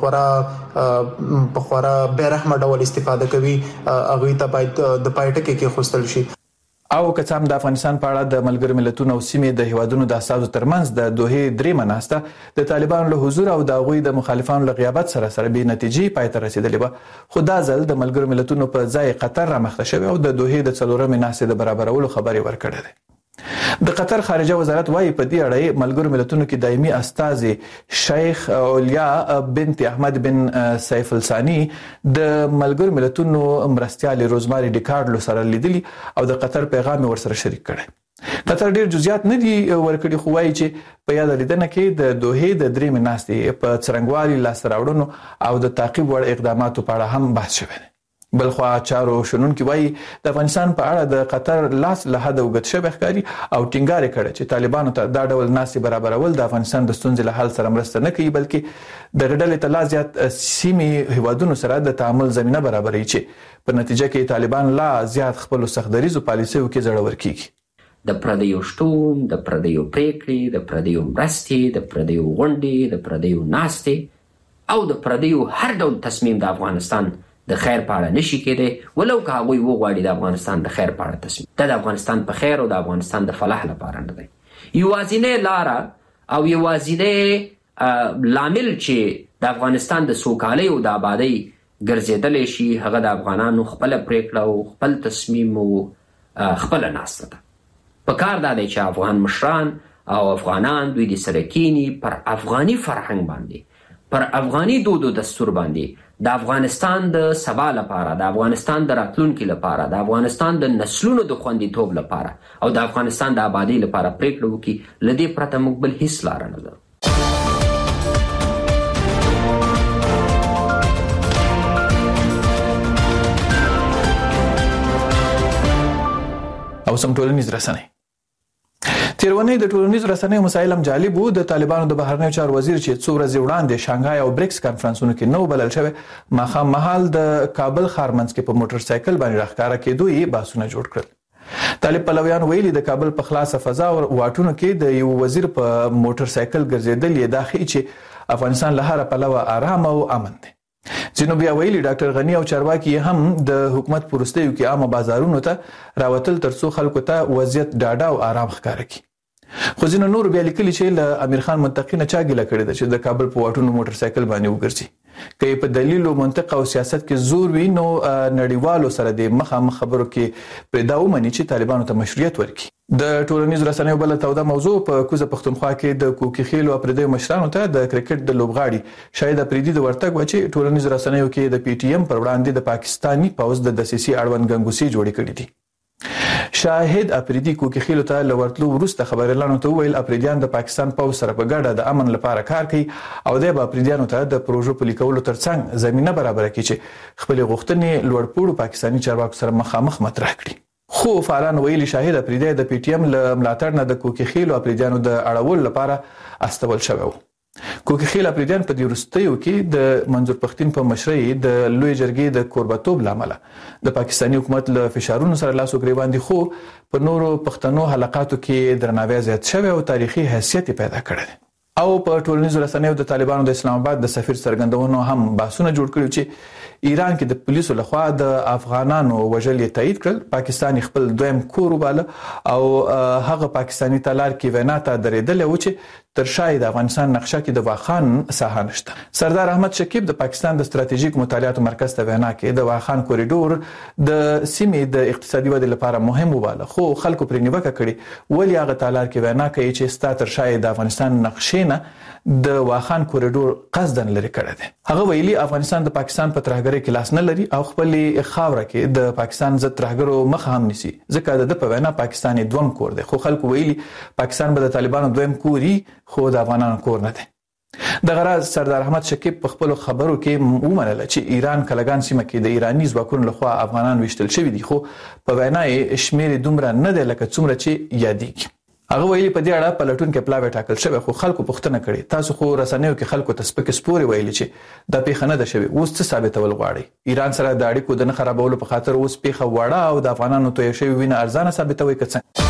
خورا بیرحمه ډول استفاده کوي هغه ته باید د پایټکې کې خوستل شي. او که څم د افغانستان په اړه د ملګرو ملتونو او سیمې د هیوادونو د اساسو ترمنځ د دوه درې مناسته د طالبانو له حضور او د غوي د مخالفانو له غیابت سره به نتیجې پای ته رسیدلې به خو دا ځل د ملګرو ملتونو په ځای قطر را مخته شوی او د دوه د څلورمې مناسته د برابرولو خبري ورکړه ده. د قطر خارجه وزارت وايي په دې اړه ملګرو ملتونو کې دایمي استاذ شیخ اولیا بنت احمد بن سیف الثانی د ملګرو ملتونو مرستيال روزماري ډیکارډلو سره لیدلی او د قطر پیغام ورسره شریک کړي. قطر ډیر جزئیات نه دي ورکړي خو وايي چې په یاد لیدنه کې د دوه د درې مناسته په څرنګوالي لاس راوړنو او د تعقیب وړ اقداماتو په اړه هم بحث شوی دی. بلخو چارو شنونکو وايي د افغانستان په اړه د قطر لاس له حد وګت شوی ښکاری او ټینګار کړي چې طالبانو ته دا ډول ناسي برابرول د افغانستان د ستونزې له حل سره مرسته نه کوي بلکې د غډلې تلازیات سیمې هیوادونو سره د تعامل زمينه برابرې چې په نتیجه کې طالبان لا زیات خپل سختدریزو پالیسیو کې زړور کیږي. د پردیو شتون، د پردیو پریکړې، د پردیو مرستې، د پردیو غونډې، د پردیو ناستې او د پردیو هر ډول تصمیم د افغانستان د خیر په اړه نشي کېدی ولو که هغوی وغواړي د افغانستان د خیر په اړه تصمیم د افغانستان په خیر او د افغانستان د فلاح لپاره نه دی. یوازینی لاره او یوازینی لامل چې د افغانستان د سوکالۍ او د آبادۍ ګرځېدلی شي هغه د افغانانو خپله پریکړه او خپل تصمیم او خپله ناسته ده. په کار دا دی چې افغان مشران او افغانان دوی د سره کینی پر افغاني فرهنګ باندې پر افغاني دود او دستور باندې د افغانستان د سبا لپاره د افغانستان د راتلونکي لپاره د افغانستان د نسلونو د خوندیتوب لپاره او د افغانستان د آبادی لپاره پریکړه وکړي لدې پرته موږ بل هیڅ لار نه لرو. او سم ټولنیز رسنۍ تیرونی د ټولنیزو رسنیو مسایل هم جالب وو. د طالبانو د بهرنیو چارو وزیر چې څو ورځې وړاندې شانګهای او بریکس کانفرنسونو کې نو بلل شوی ماښام مهال د کابل ښار منځ کې په موټر سایکل باندې راښکاره کېدو یې بحثونه جوړ کړل. طالب پلویان ویلي د کابل په خلاصه فضا او واټونو کې د یو وزیر په موټر سایکل ګرځیدل یې داخلي چې افغانستان له هر پلوه آرام او امن دی. ځینو بیا ویلي ډاکټر غنی او چارواکي هم د حکومت پرستیو کې عامه بازارونو ته راوتل ترڅو خلکو ته وضعیت ډاډه او آرام ښکاره کړي. خو ځینو نور بیا لیکلي چې له امیر خان منطقي نه چا ګیله کړې ده چې د کابل په واټونو موټر سایکل باندې وګرځي. که په دلیل او منطق او سیاست کې زور وي نو نړیوالو سره د مخامخ خبرو کې په دا ومني چې طالبانو ته مشروعیت ورکړي. د ټولنیزو رسنیو بل توده موضوع په کوزه پښتونخوا کې د کوکي خیل او پردیو مشرانو ته د کرکټ د لوبغاړي شاهد افریدي د ورتګ و چې ټولنیزو رسنیو کې د پی ټی ایم پر وړاندې د پاکستانی پوز د دسیسي اړوند ګنګوسي جوړې کړې دي. شاهد افریدي کوکي خیل ته لورتلو وروسته خبريالانو ته ویل افریدیان د پاکستان پوز سره په ګډه د امن لپاره کار کوي او د افریدیانو ته د پروژو په لیکولو ترڅنګ زمينه برابر کړي چې خپل غوښتنې لوړپوړو پاکستانی چارواکو سره مخامخ مطرح کړي. خو فعالان ویلي شاهد افریدي د پی ټی ایم له ملاتړ نه د کوکي خیل او افریدیانو د اړول لپاره استول شوی و. کوکي خیل افریدیان په دې وروستیو کې د منظور پښتين په مشرۍ د لوی جرګې د کوربتوب لامل د پاکستاني حکومت له فشارونو سره لاس وګریوان دي خو په نورو پښتنو حلقاتو کې درناوی زیات شوی او تاریخي حیثیت پیدا کړی دی. او په ټولنیزو رسنیو د طالبانو د اسلام آباد د سفیر څرګندونو هم بحثونه جوړ کړي چې ایران کې د پولیسو لخوا د افغانانو وژل یې تایید کړل. پاکستان خپل دویم کور وباله او هغه پاکستانی تالار کې وینا ته درېدل او چې تر شاید افغانستان نقشه کې د واخان ساحه نشته. سردار احمد شکیب د پاکستان د ستراتیژیک مطالعاتو مرکز ته وینا کې د واخان کوریډور د سیمې د اقتصادي ودې لپاره مهم وباله خو خلکو پر نیوکه کړي ولی هغه تالار کې وینا کوي چې ستا تر شاید د افغانستان نقشې نه د واخان کوریډور قصدن لري کړی دی. هغه ویلي افغانستان د پاکستان په ترهګرۍ کې لاس نه لري او خپل خاوره کې د پاکستان ضد ترهګرو مخ هم نيسي ځکه د په وینا پاکستاني دوم کور دی خو خلکو ویلي پاکستان به د طالبانو دویم کوري خو د افغانانو کور نه دی. د غرض سردار احمد شکیب په خپل خبرو کې ومنل چې ایران کلګان سیمه کې د ایرانی ځواکونو لخوا افغانان وشتل شوی دي خو په وینا یې شمیر دومره نه دی لکه څومره چې یادېږي. هغه ویلي په دې اړه پلټون کې پلاوی ټاکل شوی خو خلکو پوښتنه کړې تاسو خو رسنیو کې خلکو ته سپک سپوري ویلي چې د پیښه نه ده شوی اوس څه ثابتول غواړي ایران سره د اړیکو د نه خرابولو په خاطر اوس پیښه وړه او د افغانانو توې شوی وینه ارزانه ثابتوي کڅ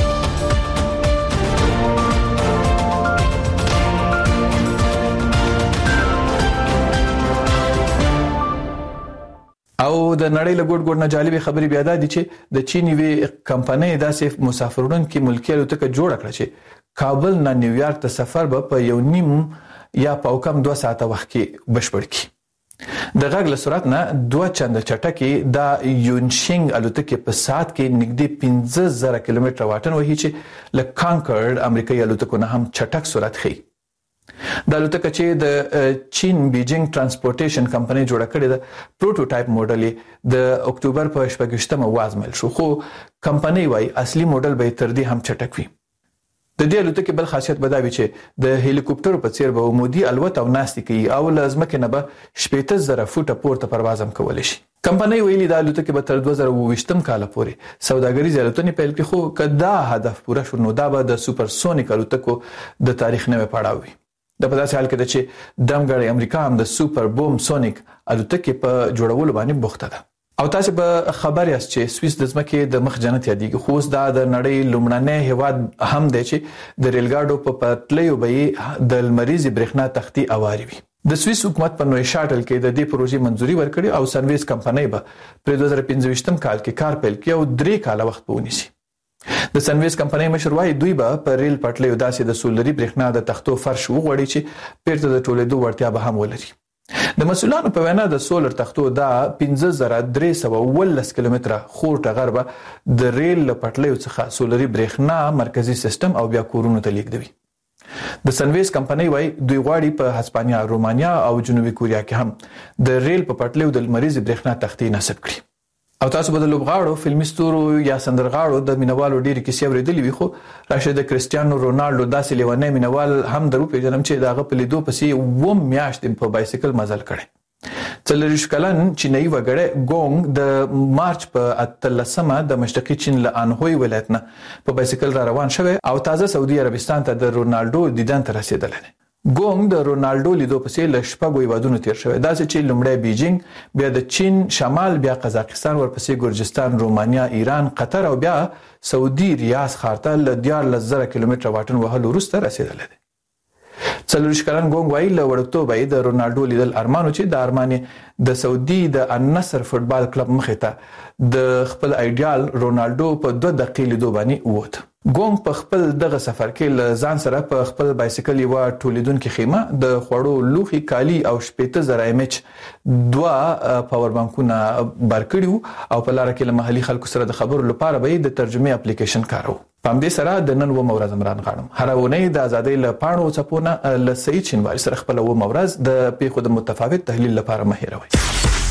او د نړۍ له ګډ ګډ نه جالبې خبرې بیا دي چې د چین وی کمپنۍ داسې مسافرون کې ملکی الوتکه جوړ کړه چې کابل نه نیویارک ته سفر به په 1.5 یا په کم 2 ساعته وخت کې بشپړ کړي. د غږ له سرعت نه 2 چنده چټکي د یونشینګ الوتکه په ساعت کې نږدې 15000 کیلومتر واټن وهي چې ل کانکرډ امریکایي الوتکو نه هم چټک سرعت خي. د الوتکه چې د چین بیجینګ ترانسپورټیشن کمپنۍ جوړه کړې ده پروټوټایپ موډل د اکتوبر په 28مه وازمل شو خو کمپنۍ وايي اصلي موډل به تر دې هم چټک وي. د دې الوتکې بل خاصیت بداوي چې د هلیکوپټر په څیر به عمودي الوت او ناستي کوي او لازمکه نه به 18000 فوټه پورته پرواز هم کولای شي. کمپنۍ ویلي د الوتکې به تر 2020م کال پورې سوداګریزه الوتنې پیل کړي خو کدا هدف پوره شو نو دا به د سوپرسونیک الوتکو د تاریخ نوې پړاو وي. د په داسې حال کې چې دمګړی امریکا هم د سوپر بوم سونیک الوتکې په جوړولو باندې بوخته ده. او تاسو به خبر یاست چې سوئس د ځمکې د مخ جنت یادېږي خو اوس دا د نړۍ لومړنی هیواد هم دی چې د ریلګاډو په پټلیو به د لمریزي برېښنا تختی اواري وي. د سوئس حکومت په نوې شاټل کې د دې پروژې منځوري ورکړي او سرویس کمپنۍ به په 2025م کال کې کار پیل کړي او 3 کاله وخت ونیسي. د سنویس کمپنۍ مشر وايي دوی به په ریل پټلیو داسې د سولري برېښنا د تختو فرش وغوړي چې پیرته د ټولیدو وړتیا به هم ولري. د مسؤلانو په وینا د سولر تختو دا 15312 کیلومتره خورټه غربه د ریل پټلیو څخه سولري برېښنا مرکزی سیستم او بیا کورونو ته لیږدوي. د سنویس کمپنۍ وايي دوی غواړي په هسپانیا، رومانیا او جنوبي کوریا کې هم د ریل په پټلیو د لمریزي برېښنا تختې نصب کړي. او تاسو به د لوبغاړو فلمي ستورو یا سندرغاړو د مینوالو ډېری کیسې اورېدلې وي خو راشه د کریسټیانو رونالډو داسې لیونی مینوال هم درو پیژنم چې داغه په لیدو پسې و میاشتې په بایسیکل مزل کړي. 40 کلن چینایي وګړی ګونګ د مارچ په 13مه د مشرقي چین له انهوی ولایت نه په بایسیکل را روان شوی او تازه سعودي عربستان ته د رونالډو دیدن ته رسیدلی دی. ګونګ د رونالډو لیدو پسې ل شپږ هیوادونو تیر شوی دا چې لومړی بیجینګ بیا د چین شمال بیا قزاقستان ورپسې ګرجستان رومانیا ایران قطر او بیا سعودي ریاض ښار ته ل 14000 کیلومتره واټن وهلو وروسته رسیدلی دی. 40 کلن ګونګ وایي له وړکتوبه د رونالډو لیدل ارمانو چې د ارماني د سعودي د النصر فوتبال کلب مخې ته د خپل ایډیال رونالډو په 2 دقیقې لیدو باندې ووت. ګونګ په خپل دغه سفر کې له ځان سره په خپل بایسیکل یو ټولیدونکو خیمه د خوړو لوخي کالی او 18000 ایمچ 2 پاور بانکونه برکړیو او په لار کې له محلي خلکو سره د خبرو لپاره به د ترجمه اپلیکیشن کارو. پام دې سره د نن و مورز عمران غاړم هر ونې د ازادۍ له پاڼو چپونه ل سعید شینواری سره خپل و مورز د پیښو د متفاوت تحلیل لپاره مهیروي.